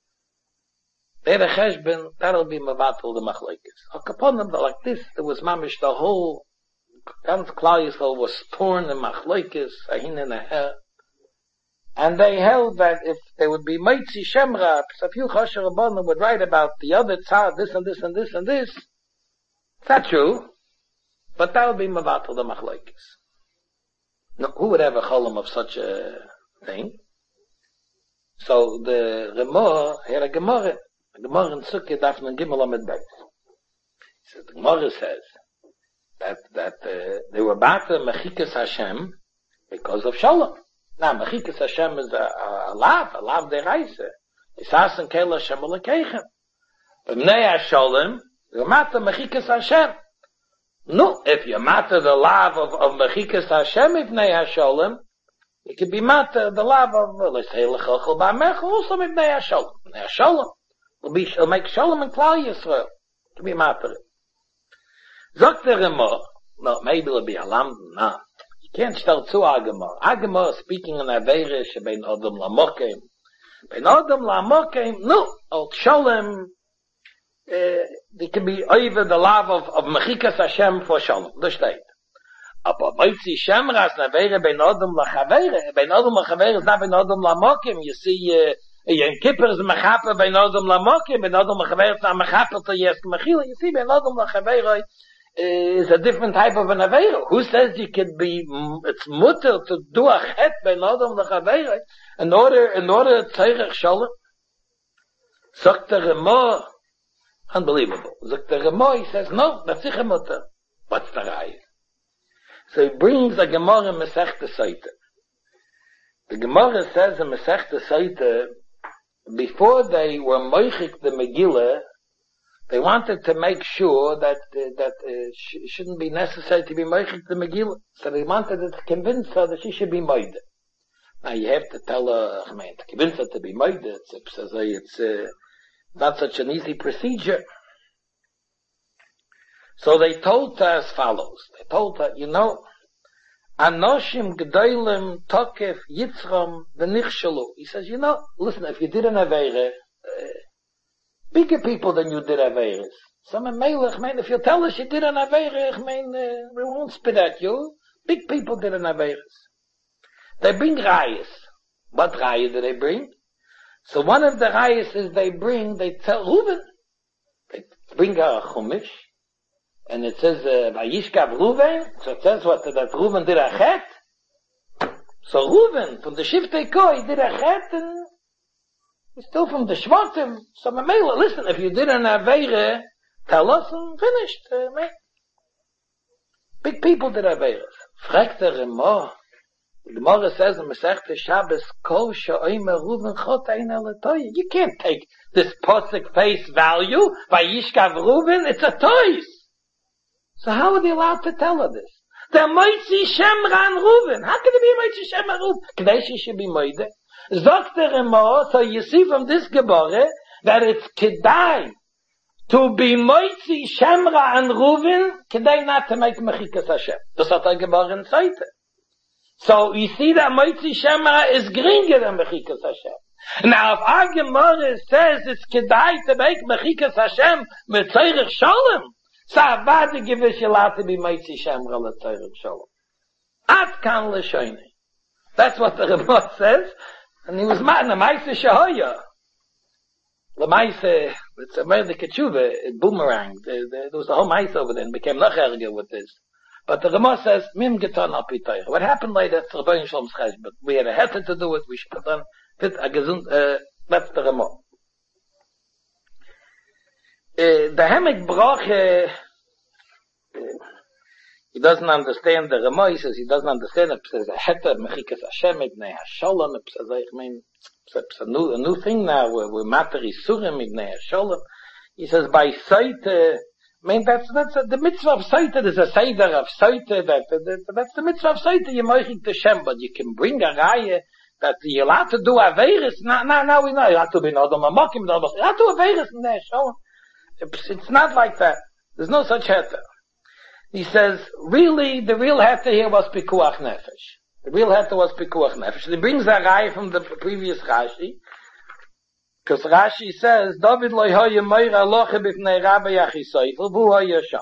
they're the cheshbon, that'll be mevatel the machlokes. Al Kaponim, like this, there was mamish, the whole, ganz Klal Yisrael was torn in machlokes, ahin and a her. And they held that if they would be Moitzi Shemra, a few Choshev Rabbonim would write about the other tzad, this and this and this and this. It's not true, but that'll be mevatel the machlokes. No, who would have a cholam of such a thing? So the Ramah had a Gemara. The Gemara in Sukkah Dafnan Gimel Amid Beis. So the Gemara says that that uh, they were bata Mechikas Hashem because of Shalom. Now Mechikas Hashem is a, a, a lav, a lav deraisa. Isasen Kel Hashem Alekeichem. But Bnei Shalom, they were bata Mechikas Hashem. No, if you matter the lav of, of Mechikas Hashem, if Bnei Shalom, it could be matter the lav of, let's say, Lechachol Ba'amech, also with Bnei Shalom. Bnei Shalom will be, will make Shalom in Klal Yisrael. To be matter. Zok the Ramah, no, maybe it'll be a lamb, no. You can't start to Agamar. Agamar speaking in Aveirish, bein Adam Lamokim. Bein Adam Lamokim, no, al Shalom, uh, they can be over the love of, of Mechikas Hashem for Shalom. Das steht. Aber Moitzi Shemras, Aveire bein Adam Lachaveire, bein Adam Lachaveire is not bein Adam Lamokim. You see, uh, Yom Kippur is mechaper bein Adam Lamokim, bein Adam Lachaveire is not mechaper to Yes Mechila. You see, bein Adam Lachaveire is a different type of an Aveire. Who says you could be, it's mutter to do a chet bein Adam Lachaveire in order, in order to Tzerech Shalom? Sagt der Ramah, unbelievable. Sagt der Ramah, he says, no, that's sicher mutter. What's the raya? So he brings a Gemara in Masechta Saita. The Gemara says in Masechta Saita, before they were moichik the Megillah, They wanted to make sure that uh, that uh, sh- it shouldn't be necessary to be moichik the Megillah. So they wanted to convince her that she should be moide. Now you have to tell her, I mean, to convince her to be moide, it's, it's, it's uh, not such an easy procedure. So they told her as follows. They told her, you know, Anoshim G'dolim Tokef Yitzram V'nichshalu. He says, you know, listen, if you did an Aveire, uh, bigger people than you did Aveires. Some Melech, man, if you tell us you did an Aveire, I mean, uh, we won't spit at you. Big people did an Aveires. They bring Rayas. What Raya do they bring? So one of the Rayas is they bring, they tell Reuben. They bring her a Chumash. And it says, Vayishkav Reuven, so it says what, that Reuven did a chet. So Reuven, from the Shiftei Koi, did a chet, and he's still from the Shvatim. So Mamela, listen, if you did an Aveire, tell us, and finished, uh, man. Big people did Aveires. Fragt der Rema, the Gemara says in Masechta Shabbos, Kol she'omer Reuven chot ein el toy. You can't take this posik face value, Vayishkav Reuven, it's a toys. So how are they allowed to tell her this? The Moitzi Shemra and Reuven. How can it be Moitzi Shemra and Reuven? Kadeshi should be Moide. Zok der Rema, so you see from this Gebore, that it's Kedai to be Moitzi Shemra and Reuven, Kedai not to make Mechikas Hashem. Das hat er Gebore in Seite. So you see that Moitzi Shemra is geringer than Mechikas Hashem. Now if our Gemara says it's Kedai to make Mechikas Hashem with Tzorech Shalom, so avade gewiss you allowed to be Moitzi Shemra l'Torah Shalom. Ad kan l'shoini. That's what the Rebbe says. And he was mad in the Maise Shehoya. The Maise, it's a murder Ketshuva, it boomeranged. There, there, there was a whole Maise over there and became noch erger with this. But the Rebbe says, Mim getan al pi Torah. What happened later, it's Rebbe Shalom's Chesed, but we had a heter to do it, we should have done fit a gesund, uh, that's the Rebbe. Uh, the Hemek Brache, uh, he doesn't understand the Ramah, he says he doesn't understand it, says a heter, mechikas Hashem, ibnei Hasholem, it says, I mean, it's a new, a new thing now, we're, we're mater Isurim, ibnei Hasholem. He says, by sight, uh, I mean, that's, that's, uh, the mitzvah of sight, there's a seder of sight, that, that, that's the mitzvah of sight, you moichik to Shem, but you can bring a raya, that you're allowed to do Averis, now, now, now we know, you have to be Nodom Amokim, you have to do Averis in there, Shalom. It's not like that. There's no such heter. He says, really, the real heter here was Pikuach Nefesh. The real heter was Pikuach Nefesh. He brings a raya from the previous Rashi, because Rashi says, David lo hoye meira loche b'fnei Rabbi Achisoifel, v'hu hoye sham.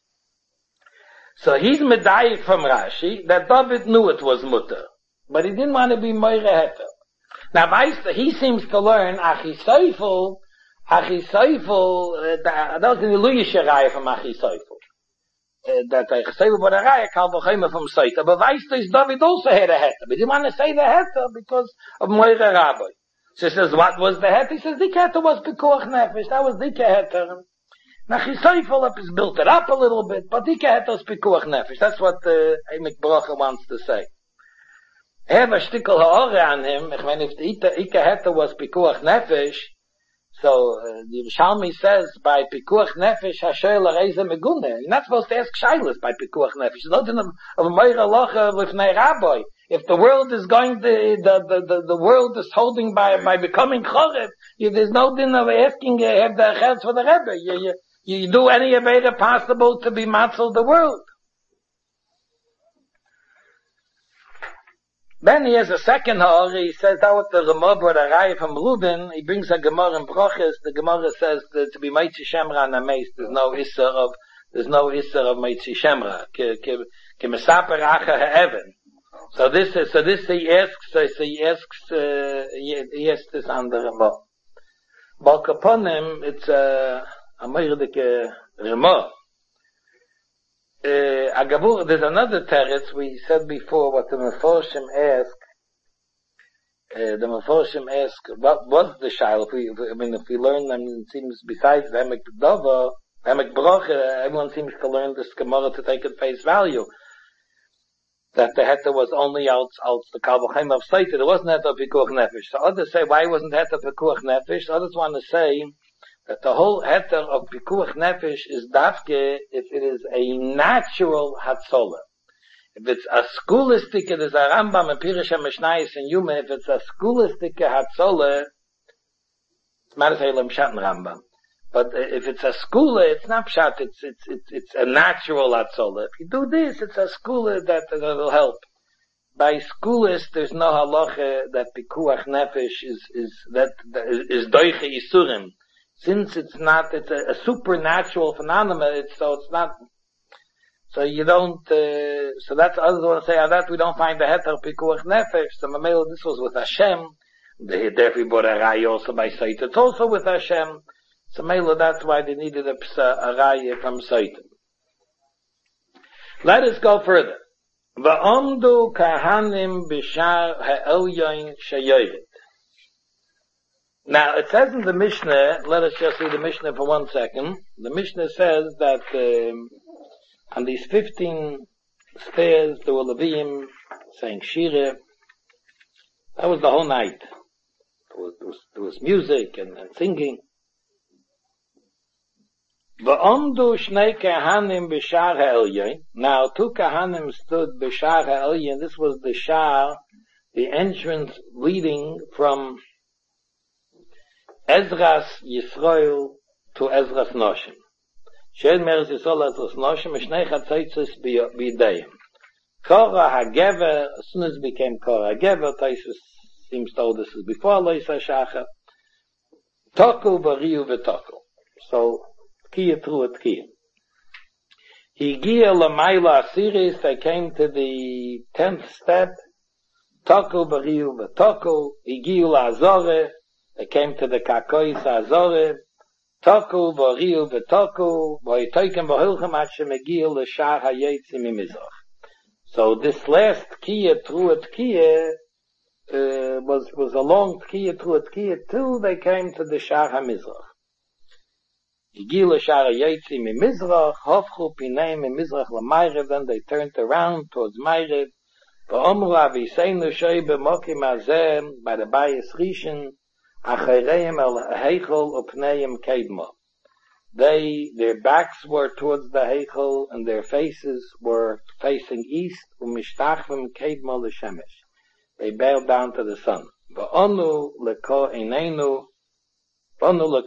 So he's medayik from Rashi, that David knew it was mutter, but he didn't want to be meira heter. Now, he seems to learn Achisoifel, Achisoifel, that was in the Luyishe raya from Achisoifel. That Achisoifel bought a raya, Kal V'chomer from Saita. But weißt du, David also had a heter. But he didn't want to say the heter because of Moira Rabbi. So he says, what was the heter? He says, the heter was Pekuach Nefesh. That was the heter. Now Achisoifel has built it up a little bit, but the heter was Pekuach Nefesh. That's what the Emek Bracha wants to say. I have a shtickle ha'ore on him. I mean, if the Ike heter was Pekuach Nefesh, so, uh, the Yerushalmi says, by Pikuach Nefesh, Hashoel Areize Megune. You're not supposed to ask Shailas by Pikuach Nefesh. There's nothing of, of Meira Locha with Nei Rabbi. If the world is going to, the, the, the, the world is holding by, by becoming Chorev, there's no din of asking, uh, have the Chetz for the Rebbe. You, you, you do any Aveda possible to be Matzel the world. Then he has a second ha'or, he says out the Gemara brought a raya from Reuben, he brings a Gemara in Broches, the Gemara says that to be Meitzi Shemra and Ameis, there's no Isser of, there's no Isser of Meitzi Shemra, ke, ke, ke Mesaper Acha Ha'even. So this is, so this he asks, so he asks, uh, he, he asks this on the Gemara. But upon him, it's a, a Meirdike Gemara. Uh, Agabur, there's another teretz we said before what the Meforshim ask. Uh, the Meforshim ask, what was the shail? If we, if, I mean, if we learn, I mean, it seems besides the Emek Dova, Emek Brocha, everyone seems to learn this Gemara to take at face value. That the heter was only out, out the Kal V'chomer of Saita. There wasn't heter of Pikuach Nefesh. So others say, why wasn't heter of Pikuach Nefesh? Others want to say that the whole heter of Pikuach Nefesh is dafke if it is a natural Hatzola. If it's a schoolistic, it is a Rambam and Pirush HaMishnayos and Yuma. If it's a schoolistic Hatzola, it's Marisaylam Pshat Rambam. But if it's a skula, it's not pshat, it's, it's, it's, it's a natural hatzola. If you do this, it's a skula that, that will help. By skulis, there's no halacha that pikuach nefesh is, is, that, that is doiche isurim. Since it's not, it's a, a supernatural phenomenon, it's, so it's not, so you don't, uh, so that's, others want to say, oh, that we don't find the heter pikuach nefesh. So Mamela, this was with Hashem. They therefore brought a rai also by Sait. It's also with Hashem. So Mela, that's why they needed a, a raya from Satan. Let us go further. Va'omdu kahanim b'shar ha'elyoin shayoyed. Now, it says in the Mishnah, let us just read the Mishnah for one second. The Mishnah says that um, on these fifteen stairs, there were Levim saying Shira. That was the whole night. There was, there was, there was music and, and singing. Va'omdu shnei kahanim b'shar ha'elyon. Now, two kahanim stood b'shar ha'elyon. This was the shar, the entrance leading from Ezras Yisrael to Ezras Noshim. She'ed meres Yisrael Ezras Noshim, shnei chatzitzis b'yidayim. Korah ha'gever, as soon as it became Korah ha'gever, Taisus seems told this is before Loisa Shacha. Toku b'riu v'toku. So, Tkiya through a Tkiya. Higia Lamaila Asiris, they came to the tenth step. Toku Bariu V'Toku. Higiu La'azore, they came to the Kakois Azore. Toku Bariu V'Toku. V'Yitoikem V'Hilchem Atchem Higiu L'Shar HaYetzi Mimizrach. So this last Tkiya through a Tkiya uh, was, was a long Tkiya through a Tkiya till they came to the Shar HaMizrach. Igila Shara Yetzi mi Mizrach, Hofchu Pinei mi Mizrach l'Mayrev, then they turned around towards Mayrev. V'omru aviseinu shoi b'mokim hazeh, by the Bayis Rishon, achereim el heichol upneim kedmo. They, their backs were towards the heichol, and their faces were facing east, u'mishtachvim kedmo l'shemesh. They bowed down to the sun. V'onu leko eineinu, Now let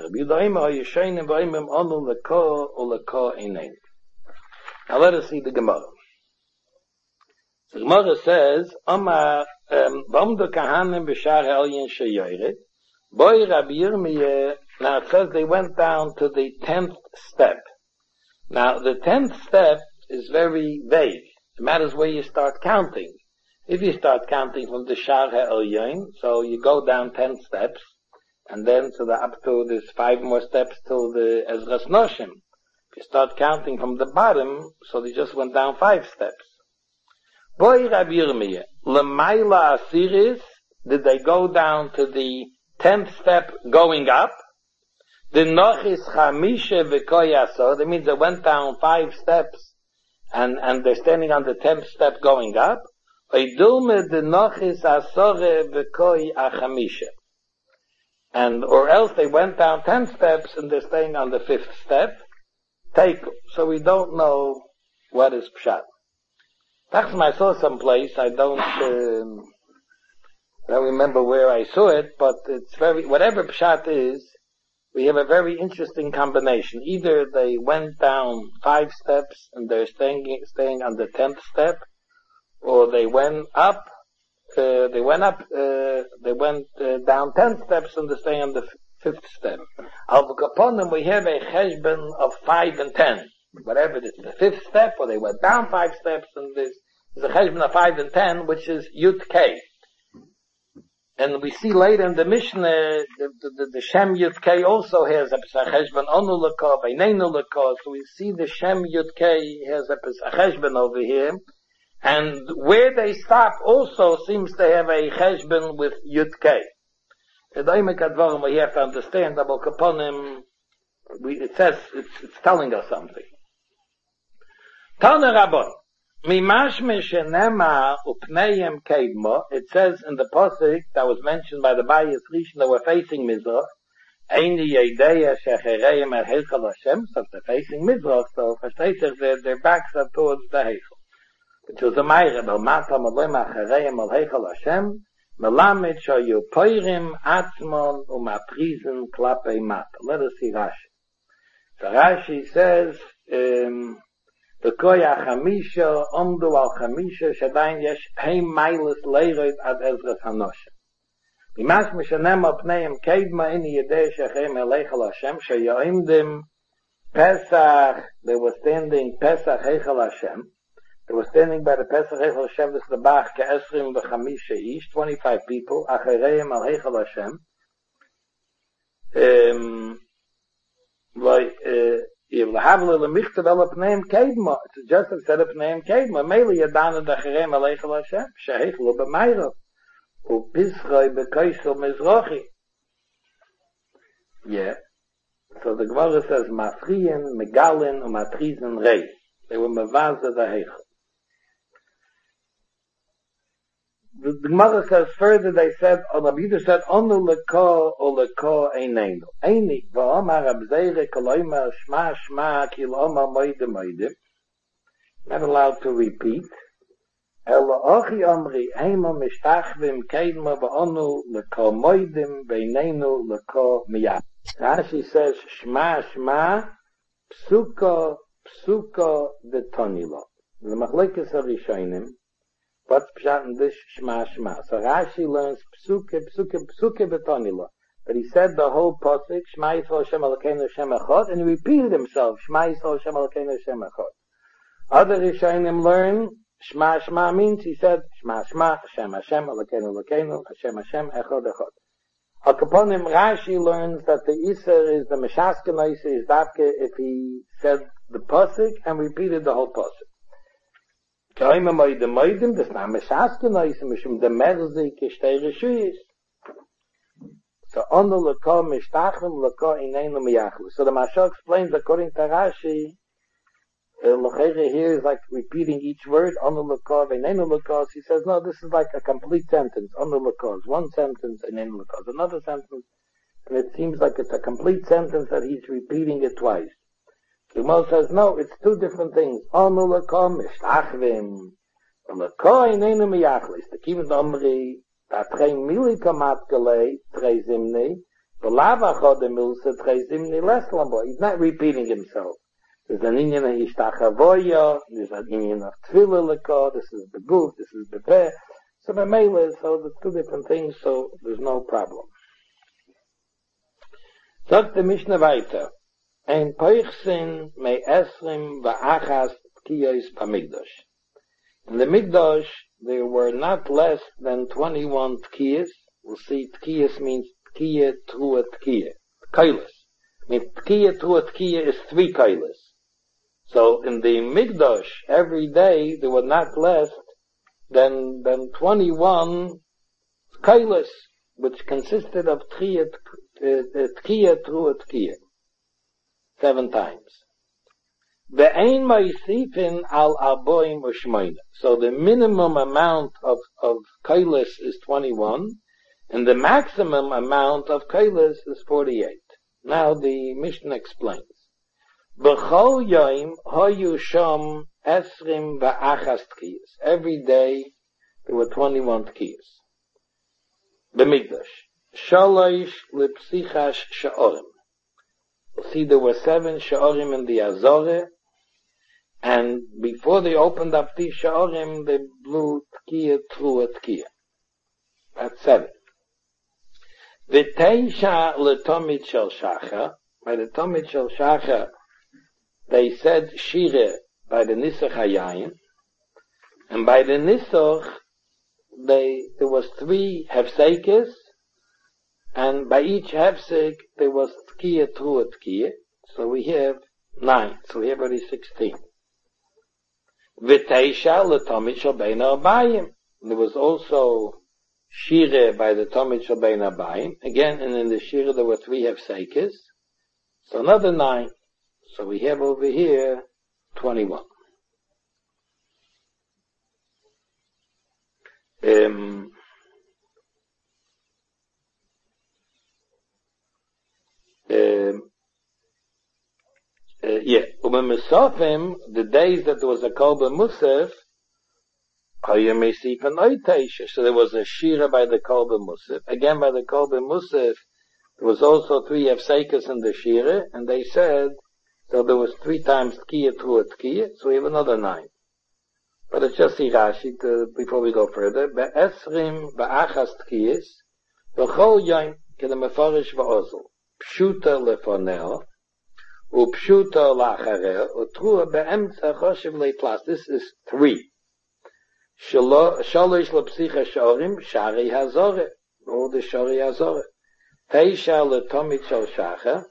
us see the Gemara. The Gemara says, Omar, Bamdu Kahanim B'Shar Ha'elyon Sheyoyred, Boy Rabbi Yirmiyah, now it says they went down to the tenth step. Now the tenth step is very vague. It matters where you start counting. If you start counting from the Shar Ha'elyon, so you go down ten steps, and then to the up to this five more steps till the Ezras Noshim. If you start counting from the bottom, so they just went down five steps. Boy Rabbi Yirmiyah, L'mayla Asiris, did they go down to the tenth step going up? The Nochis Chamisha V'koyaso, that means they went down five steps, and, and they're standing on the tenth step going up. Oidulme the Nochis Asore V'koy Achamisha. And, or else they went down ten steps and they're staying on the fifth step. Take, so we don't know what is Pshat. That's I saw someplace, I don't, um, I don't remember where I saw it, but it's very, whatever Pshat is, we have a very interesting combination. Either they went down five steps and they're staying, staying on the tenth step, or they went up Uh, they went up, uh, they went uh, down ten steps and they're staying on the f- fifth step. Al Kaponim, we have a cheshbon of five and ten. Whatever it is, the fifth step, or they went down five steps, and there's, there's a cheshbon of five and ten, which is Yud Kei. And we see later in the Mishnah, the, the, the, the Shem Yud Kei also has a cheshbon Onu Leko, Veinenu Leko, so we see the Shem Yud Kei has a cheshbon over here. And where they stop also seems to have a cheshbon with Yud Kei. We have to understand that Kaponim, we, it says, it's, it's telling us something. Tana Rabban, Mimashme shenema upneim kedmo, it says in the Pasuk that was mentioned by the Bayis Rishon that were facing Mizrach, Eine Idea shecherei mer Heichel Hashem, so they're facing Mizrach, so versteht sich, their, their backs are towards the Heichel. Which was a meire, bel mata maloi macherei mal Heichel Hashem, melamed shayu poirim atzmon umaprisen klape mata. Let us see Rashi. So Rashi says, um, the koya chamisha, omdu al chamisha, shadayin yesh heim mailis leiroid ad Ezras Hanoshem. Bimash mishanem al pneim kedma ini yedei shechem eleichel Hashem, sheyoimdim Pesach, they were standing Pesach Heichel Hashem, they were standing by the Pesach Heichel Hashem, this is the Bach, ke'esrim v'chamisha ish, twenty-five people, achereim al Heichel Hashem, um, like, uh, if the havle the michtav el pneim kedma, it's just instead of pneim kedma, meili yadana dachereim al Heichel Hashem, sheheichlu b'mayro, u'pischoi b'koisel mizrochi. Yeah. So the Gemara says, Mafrien, Megalin, and Matrisen Rei. They were Mavaza the Heichel. The, the Gemara says further, they said, or Rabbi Yehuda said, Onu leko, o leko einenu. Einik, va'omar abzeire, koloimer, shma, shma, kil omar moide moide. Not allowed to repeat. Ela ochi omri, eimo mishtachvim, keidma, va'onu leko moidim, veinenu leko miyah. Rashi says, Shma, Shma, Psuko, Psuko, Betonilo. The Machlekes HaRishonim, what's pshat in this Shma, Shma? So Rashi learns Psuke, Psuke, Psuke, Betonilo. But he said the whole pasuk, Shma Yisrael Shem Elokeinu Shem Echad, and he repeated himself, Shma Yisrael Shem Elokeinu Shem Echad. Other Rishonim learn, Shma, Shma means, he said, Shma, Shma, Hashem, Hashem, Elokeinu, Elokeinu, Hashem, Hashem, Echad, Echad. Akaponim Rashi learns that the Isser is the Meshasken Isser is Davke if he said the pasuk and repeated the whole pasuk. Kaima Moedim Moedim, that's not Meshasken Isser, Mishum the Merzi Kishtei Rishuyis. So Onu Leko Mishtachim Leko Ineinu Miyachlu. So the Mashal explains according to Rashi, L'cheire here is like repeating each word, Onu Leko, Ineinu Leko. He says, no, this is like a complete sentence. Onu Leko is one sentence, Ineinu Leko is another sentence. And it seems like it's a complete sentence that he's repeating it twice. The Gemara says, no, it's two different things. Onu Leko Mishtachvim. Leko Ineinu Miyachlu. It's the Kivat Omri, Tatrei Mili Kamat Galei, Trei Zimni, V'lava Chode Milse, Trei Zimni Leslambo. He's not repeating himself. There's an Indian of Yishtachavoya, there's an Indian of Tfilah Leko, this is the Guf, this is the Peh. So the Mele, so there's two different things, so there's no problem. Sagt the Mishnah weiter. Ein Poichsin mei Esrim va'achas Tkiyos Pamigdosh. In the Migdosh, there were not less than twenty-one Tkiyas. We'll see Tkiyas means Tkiya, Trua, Tkiya. Kailas. I mean, Tkiya, Trua, Tkiya is three Kailas. So in the Migdosh, every day, there were not less than, than twenty-one Kailas, which consisted of Tkiya, Tkiya, Trua, Tkiya. Seven times. Ve'ein ma'isifin al arboim u'shmoina. So the minimum amount of, of kailas is twenty-one, and the maximum amount of kailas is forty-eight. Now the Mishnah explains. B'chol yoim hoyu shom esrim va'achas tkiyas. Every day there were twenty-one tkiyas. B'migdash. Shalosh l'psichash sha'orim. We'll see there were seven sha'orim in the Azorah, and before they opened up these sha'orim, they blew tkiya, trua, tkiya. That's seven. V'teisha l'tomid shel shacha. By the tomid shel shacha, they said shire by the nisach hayayim, and by the nisach, they there was three hefsekes, and by each hefsek there was tkiya, trua, tkiya. So we have nine. So we have already sixteen. V'teisha l'tomid shel bein arbayim. There was also shire by the tomid shel bein arbayim. Again, and in the shire there were three hefsekes. So another nine. So we have over here twenty-one. Um, Ubemesofim, the days that there was a Kolbe Musaf, so there was a Shira by the Kolbe Musaf. Again by the Kolbe Musaf, there was also three Efsekas in the Shira, and they said, so there was three times Tkiya through a Tkiya, so we have another nine. But it's just Rashi, to, before we go further. Be'esrim ba'achas Tkiyas, v'chol yoim kedemefarish v'ozel, pshuta lefoneo, u'pshuta la'achareo, u'trua be'emtza choshev le'tlas. This is three. Shalosh lepsicha shorim, shari hazore, all the shari hazore. Teisha letomit shal shacha,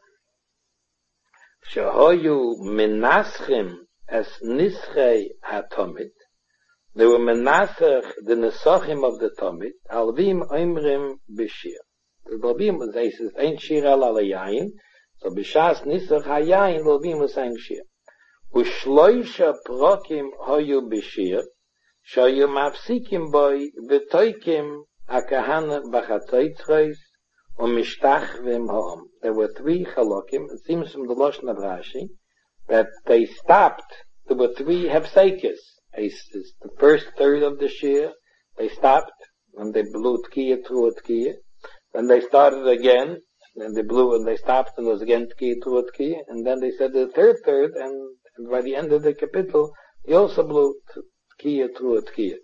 shehoyu menaschim as nischei hatomit. They were menasach the nesachim of the tomit, alvim oimrim b'shir. The Levim was says ain't shir el al yayin, so b'shas nisach hayayin Levim was saying shir. Ushloisha prokim hoyu b'shir, shoyu mafsikim boy v'toikim akahana b'chatzoitzreis u'mishtachvim ha'om. There were three chalokim. It seems from the Lashon of Rashi that they stopped. There were three hefsekes. It's the first third of the shir. They stopped and they blew tkiya through a tkiya. Then they started again, and they blew and they stopped, and there was again tkiya through a tkiya. And then they said the third third, and, and by the end of the kapitel, they also blew tkiya through a tkiya.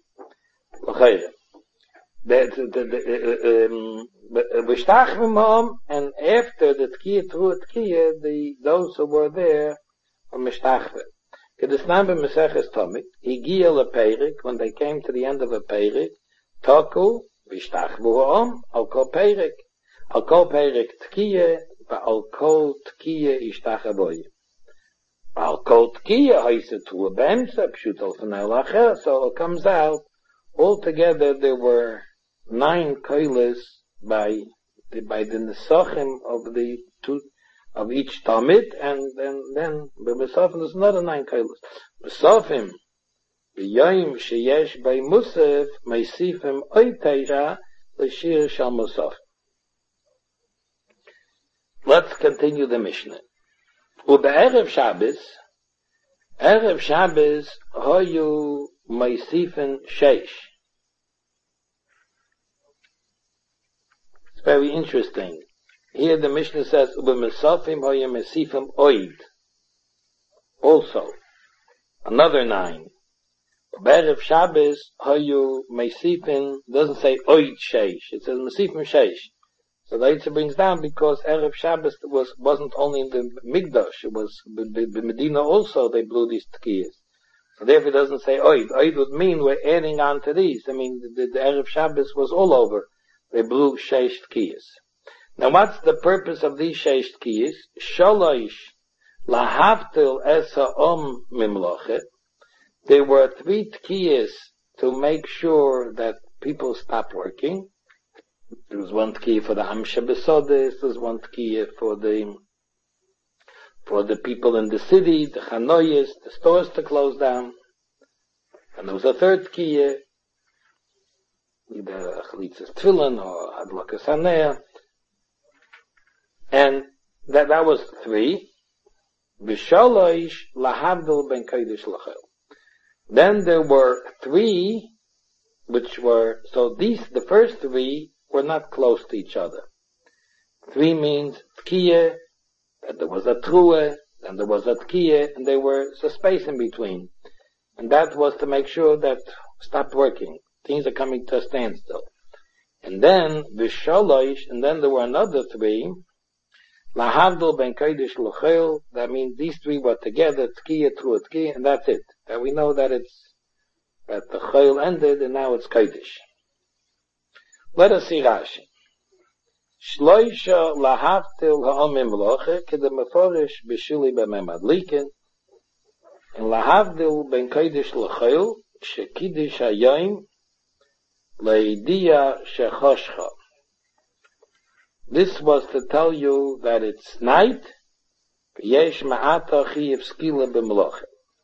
And after the tkiya through a tkiya, the those who were there were mishtachve. Kedesnam b'meseches Tomit, higia leperik, when they came to the end of a perik, toku v'ishtachvu ha'om al kol perik, al kol perik tkiya, v'al kol tkiya ishtachavoyim. Al kol tkiya haisa tu a b'emsa, pshut al f'nei lacher, so it comes out, altogether there were nine koilas by the, by the nesachim of the two, of each Talmud, and then, then, the Besofim, there's another nine koilas. Besofim, b'yoyim sheyesh by Musaf, meisifim oiteisha, l'shir shal Musaf. Let's continue the Mishnah. U'be'erev Shabbos, Erev Shabbos, hoyu meisifim sheish. It's very interesting. Here the Mishnah says, "Ubemesafim hoyem mesifim oid." Also, another nine. Be'erev Shabbos hoyu mesifim doesn't say oid sheish. It says mesifim sheish. So the Eitzah brings down because Erev Shabbos was wasn't only in the Mikdash. It was the Medina also. They blew these tkiyas. So therefore, it doesn't say oid. Oid would mean we're adding on to these. I mean, the, the Erev Shabbos was all over. They blew sheish tkiyas. Now, what's the purpose of these sheish tkiyas? Shalosh lahavtil esa om mimlochet. There were three tkiyas to make sure that people stop working. There was one tkiya for the Amsha Besodes. There was one tkiya for the for the people in the city, the Chanoyas, the stores to close down. And there was a third tkiya, either Chalitzas Tefillin or Adlakas Hanea. And that, that was three. V'shalosh lahavdil ben kodesh l'chol. Then there were three, which were, so these, the first three were not close to each other. Three means tkiya, that there was a trua, then there was a tkiya, and there was a space in between. And that was to make sure that stopped working. Things are coming to a standstill. And then, v'shalosh, and then there were another three, lahavdil ben kodesh l'chol, that means these three were together, tkiya through a tkiya, and that's it. And we know that it's, that the chol ended, and now it's kodesh. Let us see Rashi. Shloisha lahavdil ha'omim loche, kedem meforish b'shuli b'mem adlikin, and lahavdil ben kodesh l'chol, shekidish hayoim, leidiya shechoshcha. This was to tell you that it's night. Yesh ma'ata chiyev skila b'mlocha.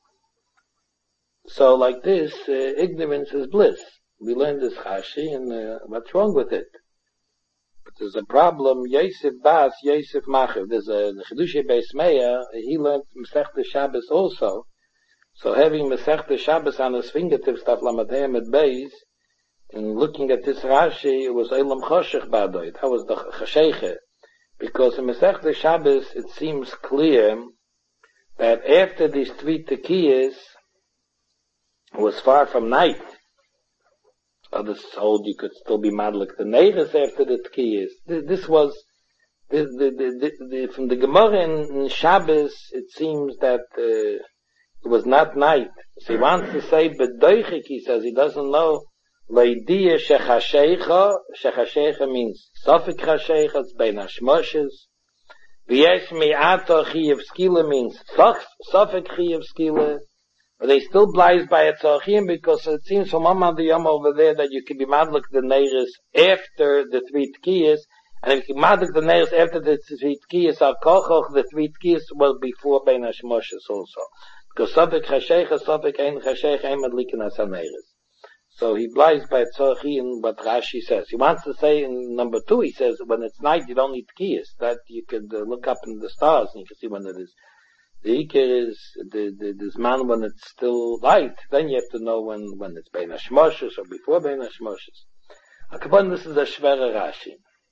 So like this, uh, ignorance is bliss. We learned this Rashi, and uh, what's wrong with it? But there's a problem. Yosef Bas, Yosef Machiv. There's a Chidushay Beis Meir. He learned Masechta Shabbos also. So having Masechta Shabbos on his fingertips, Taf Lamadei Med Beis, and looking at this Rashi, it was Eilam Choshech Badoy. That was the Chasheiche. Because in Masechta Shabbos, it seems clear that after these three Tekiyas, it was far from night. Others told you could still be madlik the neighbors after the Tekiyas. This, this was, the, the, the, the, from the Gemara in, in Shabbos, it seems that uh, it was not night. So he wants to say, B'doichik, he says, he doesn't know, Leidiya Shechashecha, Shechashecha means Sofik Chashecha, it's Bein Hashmoshes. V'yesh Mi'ato Chiyev Skila means Sofik Chiyev Skila. But they still blazed by a tzachim because it seems from Amad Yom over there that you can be madlik the neiris after the three tkiyas, and if you can madlik the neiris after the three tkiyas al kochoch, the three tkiyas was before Bein Hashmoshes also. Because Sofik Chashecha, Sofik Ein Chashecha, Ein Madlikin as neiris. So he blazed by a tzachim what Rashi says. He wants to say in number two, he says when it's night you don't need tkiyas, that you could uh, look up in the stars and you can see when it is. The Iker is the, the, this man when it's still light, then you have to know when, when it's Bein Hashmoshes or before Bein Hashmoshes. Akabon, this is a Shvera Rashi.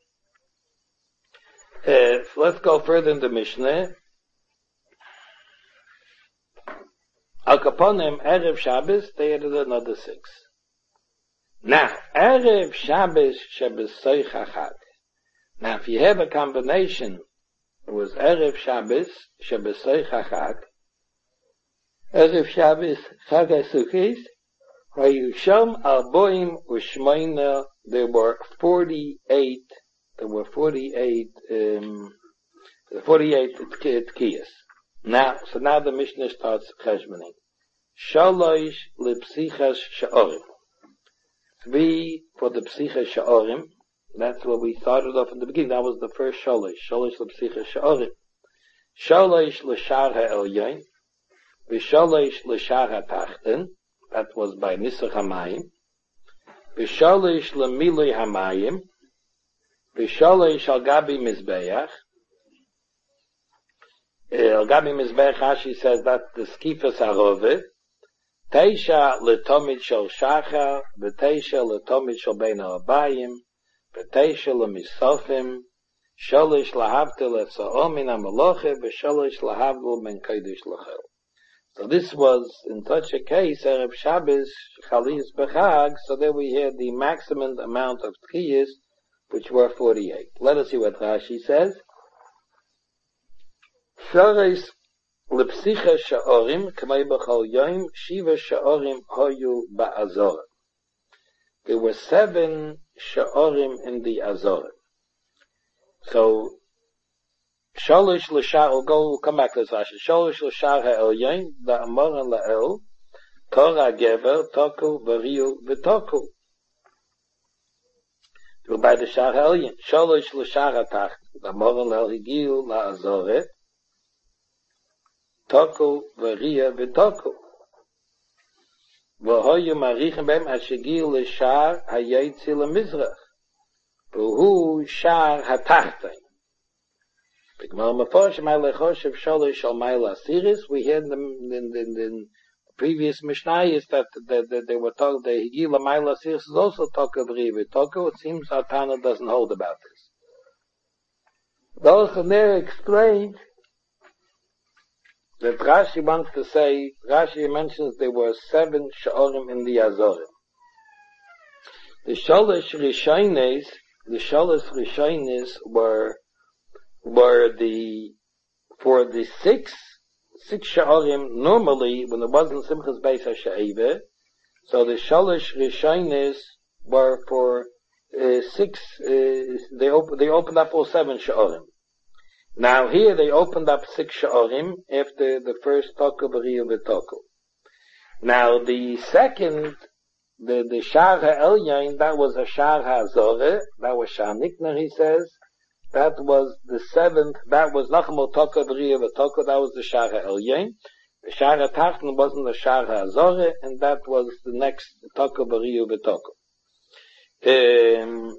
Uh, let's go further in the Mishnah. Al Kaponim, Erev Shabbos, they added another six. Now, Erev Shabbos, Shabbos Soich Achad. Now, if you have a combination, it was Erev Shabbos, Shabbos Soich Achad, Erev Shabbos, Chag HaSukkos, Vayusham Arboim Ushmoina, there were forty-eight, there were forty-eight, um, forty-eight Tkiyas. Now, so now the Mishnah starts cheshboning. Shalosh Lepsichas Sha'orim. Three for the Psichas Sha'orim. That's what we started off in the beginning. That was the first Shalosh. Shalosh Lepsichas Sha'orim. Shalosh L'Shar HaElyon. V'Shalosh L'Shar HaTachten. That was by Nisach HaMayim. V'Shalosh L'Milui HaMayim. V'Shalosh Al Gabi Mizbeach. Al Gabi Mizbeach, Rashi says that the Skifas Harove. Teisha L'Tomid Shal Shachar. V'Teisha L'Tomid Shal Bein HaRabayim. V'Teisha L'Misofim. Shalosh L'Havdil Etza'om Min HaMaloche. V'Shalosh L'Havdil Men Kodesh L'Chel. So this was, in such a case, Erev Shabbos, Chalis Bechag, so there we had the maximum amount of Tkiyas, which were forty-eight. Let us see what Rashi says. Shores Lepsicha Sha'orim, K'may B'chol Yoim, Shiva Sha'orim Hoyu Ba'azor. There were seven Sha'orim in the Azor. So, Sholish l'shar, we'll go, we'll come back to this Rashi. Sholish l'shar ha'elyon, la'amor la'el, Torah gever, toku, v'riu, v'toku. So by the shar ha'elyon, Sholish l'shar ha'tach, la'amor la'el higiu, la'azoret, toku, v'riu, v'toku. V'hoyu marichem b'em ashegiu l'shar ha'yetzi l'mizrach. V'hu shar ha'tachtein. We had in the, in, in, in previous Mishnah is that, that, that they were talking, the Higila Maila Siris is also talk of Rivi Toko. It seems our Tana doesn't hold about this. Those there explained that Rashi wants to say, Rashi mentions there were seven Sha'orim in the Azorim. The Sholosh Rishones, the Sholosh Rishones were were the, for the six, six sha'arim, normally, when it wasn't Simchas Beis HaSha'eveh, so the Shalosh Rishonos were for, uh, six, uh, they opened, they opened up all seven sha'arim. Now here they opened up six sha'arim after the first Toku B'Riyu V'Toku. Now the second, the, the Shar HaElyon, that was a Shar HaZoreh, that was Shar Nikner, he says. That was the seventh, that was Nachmo Toko B'Riyu V'Toku, that was the Shar HaElyon. The Shar HaTachten wasn't the Shar HaZoreh, and that was the next Toko B'Riyu V'Toku. Um,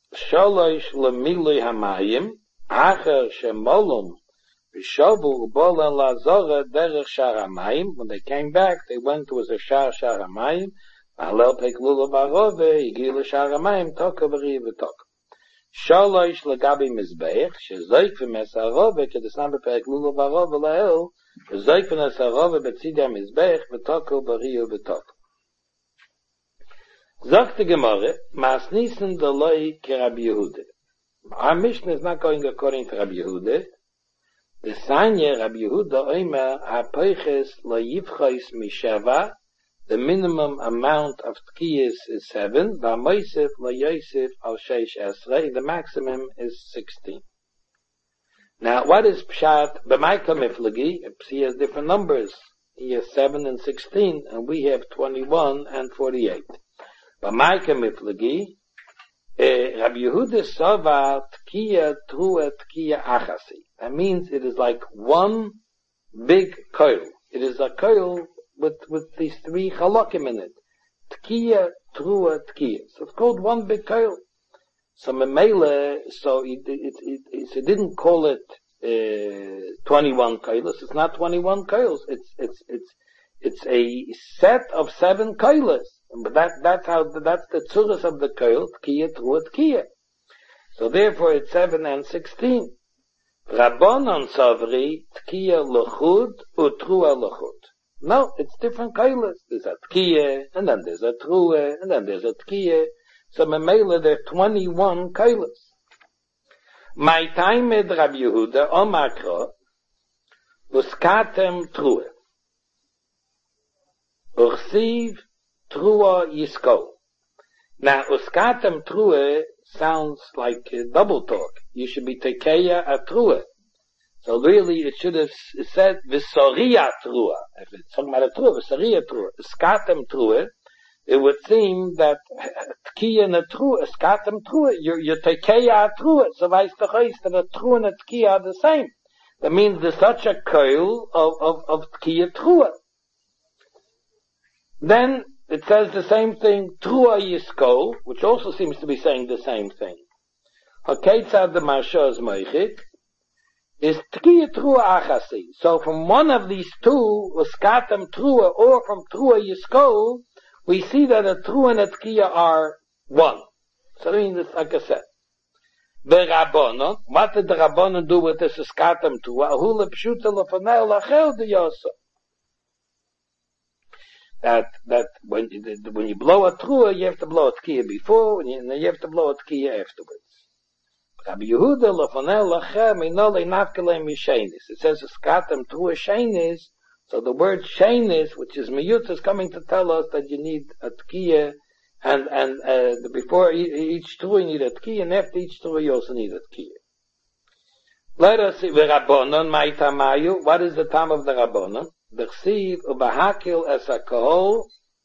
Shalosh lemilui hamayim, acher shemolum, v'shovu ubolan lazora derech shar hamayim. When they came back, they went towards the shar shar hamayim, Alel pek lulav arove, igil shar hamayim, toka v'ri v'toka. Shalosh legabi mizbeich, shezoik v'mes arove, kedesnam b'perek lulav arove lael, zoik v'mes arove b'tzidya mizbeich, v'toka v'ri v'toka. Sagt die Gemara, Mas Nissen Deloi ke Rabbi Yehuda. Our Mishnah is not going according to Rabbi Yehuda. The Sanya Rabbi Yehuda Omer HaPoiches Lo Yivchos Mishava. The minimum amount of tkiyas is seven. VaMoisef Lo Yosef Al Sheish Esrei. The maximum is sixteen. Now, what is Pshat? B'Maika Miflagi. He has different numbers. He has seven and sixteen, and we have twenty-one and forty-eight. B'Maika Miflagi, Rabbi Yehuda Sava Tkiya Trua Tkiya Achasi. That means it is like one big coil. It is a coil with, with these three halakim in it. Tkiya Trua Tkiya. So it's called one big coil. So Memele, so it, it, it, it, it didn't call it uh, twenty-one coils. It's not twenty-one coils. It's, it's, it's, it's a set of seven coils. But that, that's how, that's the tzuras of the koil, tkiya, trua, tkiya. So therefore it's seven and sixteen. Rabbanon savri, tkiya l'chud, u'trua l'chud. No, it's different koilas. There's a tkiya, and then there's a trua, and then there's a tkiya. So memela, there are twenty-one koilas. My time with Rabbi Yehuda, omakro, uskatem trua. Ursiv, Trua Yisko. Now, Uskatem Trua sounds like uh, double talk. You should be Tekeya a Trua. So really, it should have said Visoria Trua. If it's talking about a Trua, Visoria Trua. Uskatem Trua, it would seem that Tkiya and a Trua, Uskatem Trua, you're, you're Tekeya a Trua. So vice the case that a Trua and a Tkiya are the same. That means there's such a coil of, of, of Tkiya Trua. Then, it says the same thing, Trua Yisko, which also seems to be saying the same thing. Haketzad the Marshaz Meichik is Tkiya Trua Achasi. So from one of these two, Uskatem Trua, or from Trua Yisko, we see that a Trua and a Tkiya are one. So I mean, it's like I said. The Rabbanon, what did the Rabbanon do with this Uskatem Trua? Ahu lepshuta lefanel lachel de Yosef. That, that, when, when you blow a trua, you have to blow a tkiya before, and you, and you have to blow a tkiya afterwards. Rabbi Yehuda, lefonel lachem, inole nafkele mishenis. It says, skatem trua shenis, so the word shenis, which is miyut, is coming to tell us that you need a tkiya, and, and, uh, before each trua you need a tkiya, and after each trua you also need a tkiya. Let us see, v'rabbonon, ma'itamayu, what is the time of the rabbonon? B'chsiv ubahakil es hakol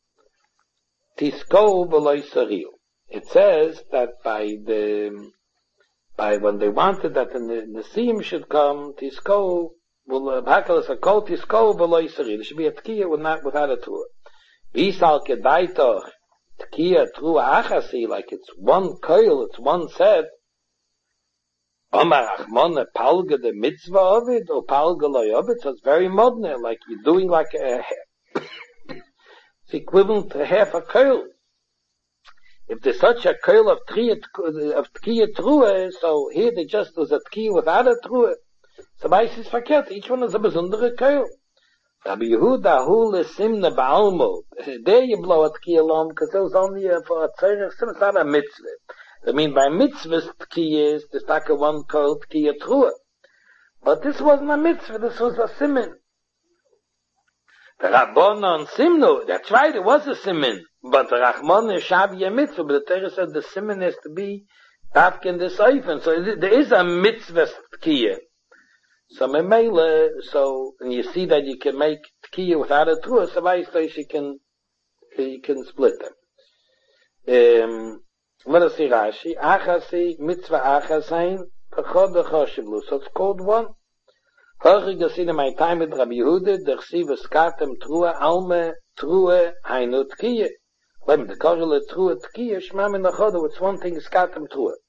tisko v'loy saril. It says that by the by when they wanted that the Nesim should come, tisko ubahakil es hakol tisko v'loy saril. There should be a tkiya with not without a trua. V'isal kedaitoch tkiya trua achasi, like it's one coil, it's one set. Omar Achmon, palga the mitzvah of it, or palga loy of it, so it's very modern, like you're doing like a, it's equivalent to half a coil. If there's such a coil of tkiya, of tkiya trua, so here they just, there's a tkiya without a trua. So vice is verkehrt, each one is a besondere coil. Rabbi Yehuda, hu lesimne ba'almo, there you blow a tkiya lom, because it was only a, for a tzerich, it's not a mitzvah. I mean, by mitzvahs tkiyas, there's like a one called tkiya trua. But this wasn't a mitzvah, this was a simin. The Rabbanon simnu, that's right, it was a simin. But the Rachmon is shavi a mitzvah, but the Torah said the simin has to be tafk in the seifen. So there is a mitzvah tkiya. So memele, so, and you see that you can make tkiya without a trua, so I say you can, you can split them. Um, Let us see Rashi. Achasi, mitzvah achasein, pachod dechoshavlu. So it's called one. Hochig gesehen in my time with Rabbi Yehuda, der sie veskatem trua, alme trua, hainu tkiye. When the korrele trua tkiye, shma min achodu, it's one thing, skatem trua.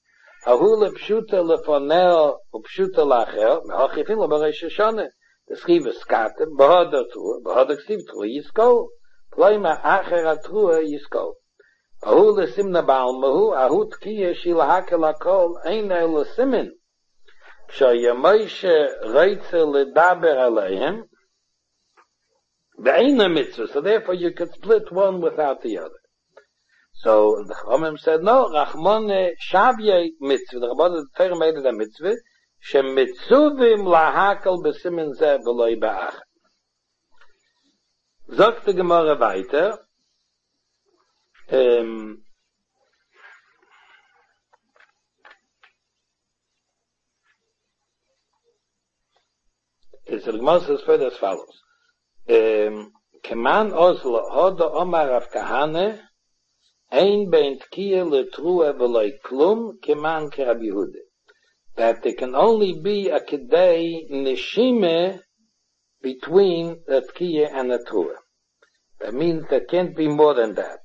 Ahu lepshuta lefoneo upshuta lacher, me'achifin leberesh Hashanah. The schiva skatem, behada trua, behada ksiv trua yiskol. Ploima acher atrua yiskol. Ahu lesimna ba'almahu, ahu tkiya shilahake lakol, eina lesimin. Shayamoishe reitze ledaber aleihem. Be'eina mitzvah. So therefore you could split one without the other. So the Chachamim said, no, Rachmone Shabye mitzvah. The Rabbanan, the Torah made it a mitzvah. Shemitzuvim lahakel besimin zeh v'loi ba'ach. Sagt die Gemara weiter. Um, it's the Gemara says further as follows. Um, Keman Oslo Hoda Omar Rav Kahane Ein bein tkiya letrua v'loi klum keman kerab Yehuda. That there can only be a kedei neshime between a tkiya and a trua. That means there can't be more than that.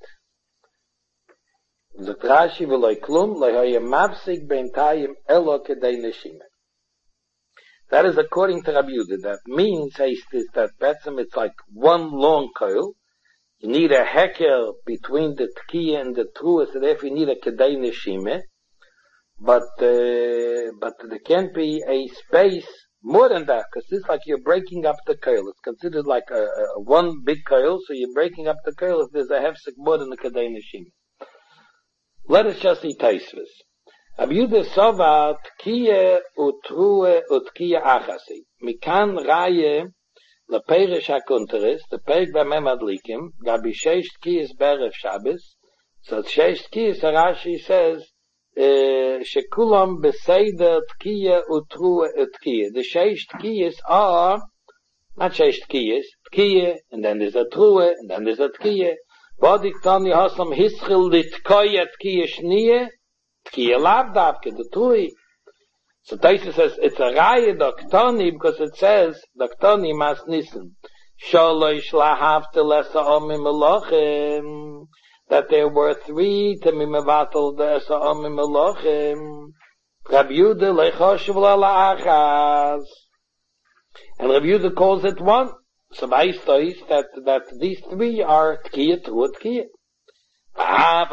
Zot Rashi v'loi klum lehoye mafsik bein tayim elo kedei neshime. That is according to Rabbi Yehuda. That means is that betzim it's like one long coil. You need a heker between the tkiya and the trua, so therefore you need a kedei neshime. But, uh, but there can't be a space more than that, because it's like you're breaking up the coil. It's considered like a, a one big coil, so you're breaking up the coil if there's a hefsek more than a kedei neshime. Let us just see Taisvus. Rabbi Yehuda sova tkiya utrua utkiya achasi. Mikan raye Leperish HaKunteris, the Perik B'Mem Adlikim, Gabi Sheish Tkiyas Berev Shabbos. So Sheish Tkiyas, Rashi says, Shekulam Beseder Tkiya Utrua Utkiya. The Sheish Tkiyas are, not Sheish Tkiyas, Tkiya, and then there's a Trua, and then there's a Tkiya. Bodik Tani Hasam Hischil Litkoya Tkiya Shniya, Tkiya Lavdavke, the Trui. So Taisa says it's a raya doktoni because it says doktoni mas nissen shalosh lahavte lesa omim melachim, that there were three to mimevatel the esa omim melachim. Rabbi Yehuda leichoshev la'achaz, and Rabbi Yehuda calls it one. So Vaistais that that these three are tkiya trua tkiya. That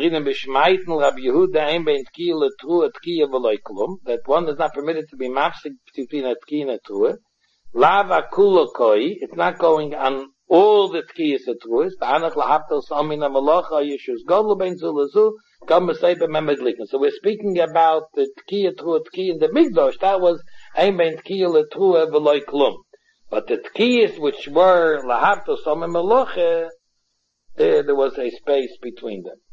one is not permitted to be mafsik between a tkiya and a trua. Lava kulokoi, it's not going on all the tkiyas and truas. So we're speaking about the tkiya trua tkiya in the Mikdash. That was ein bein tkiya letrua v'loi klum. But the tkiyas which were lahavtos amim malocha, There, there was a space between them.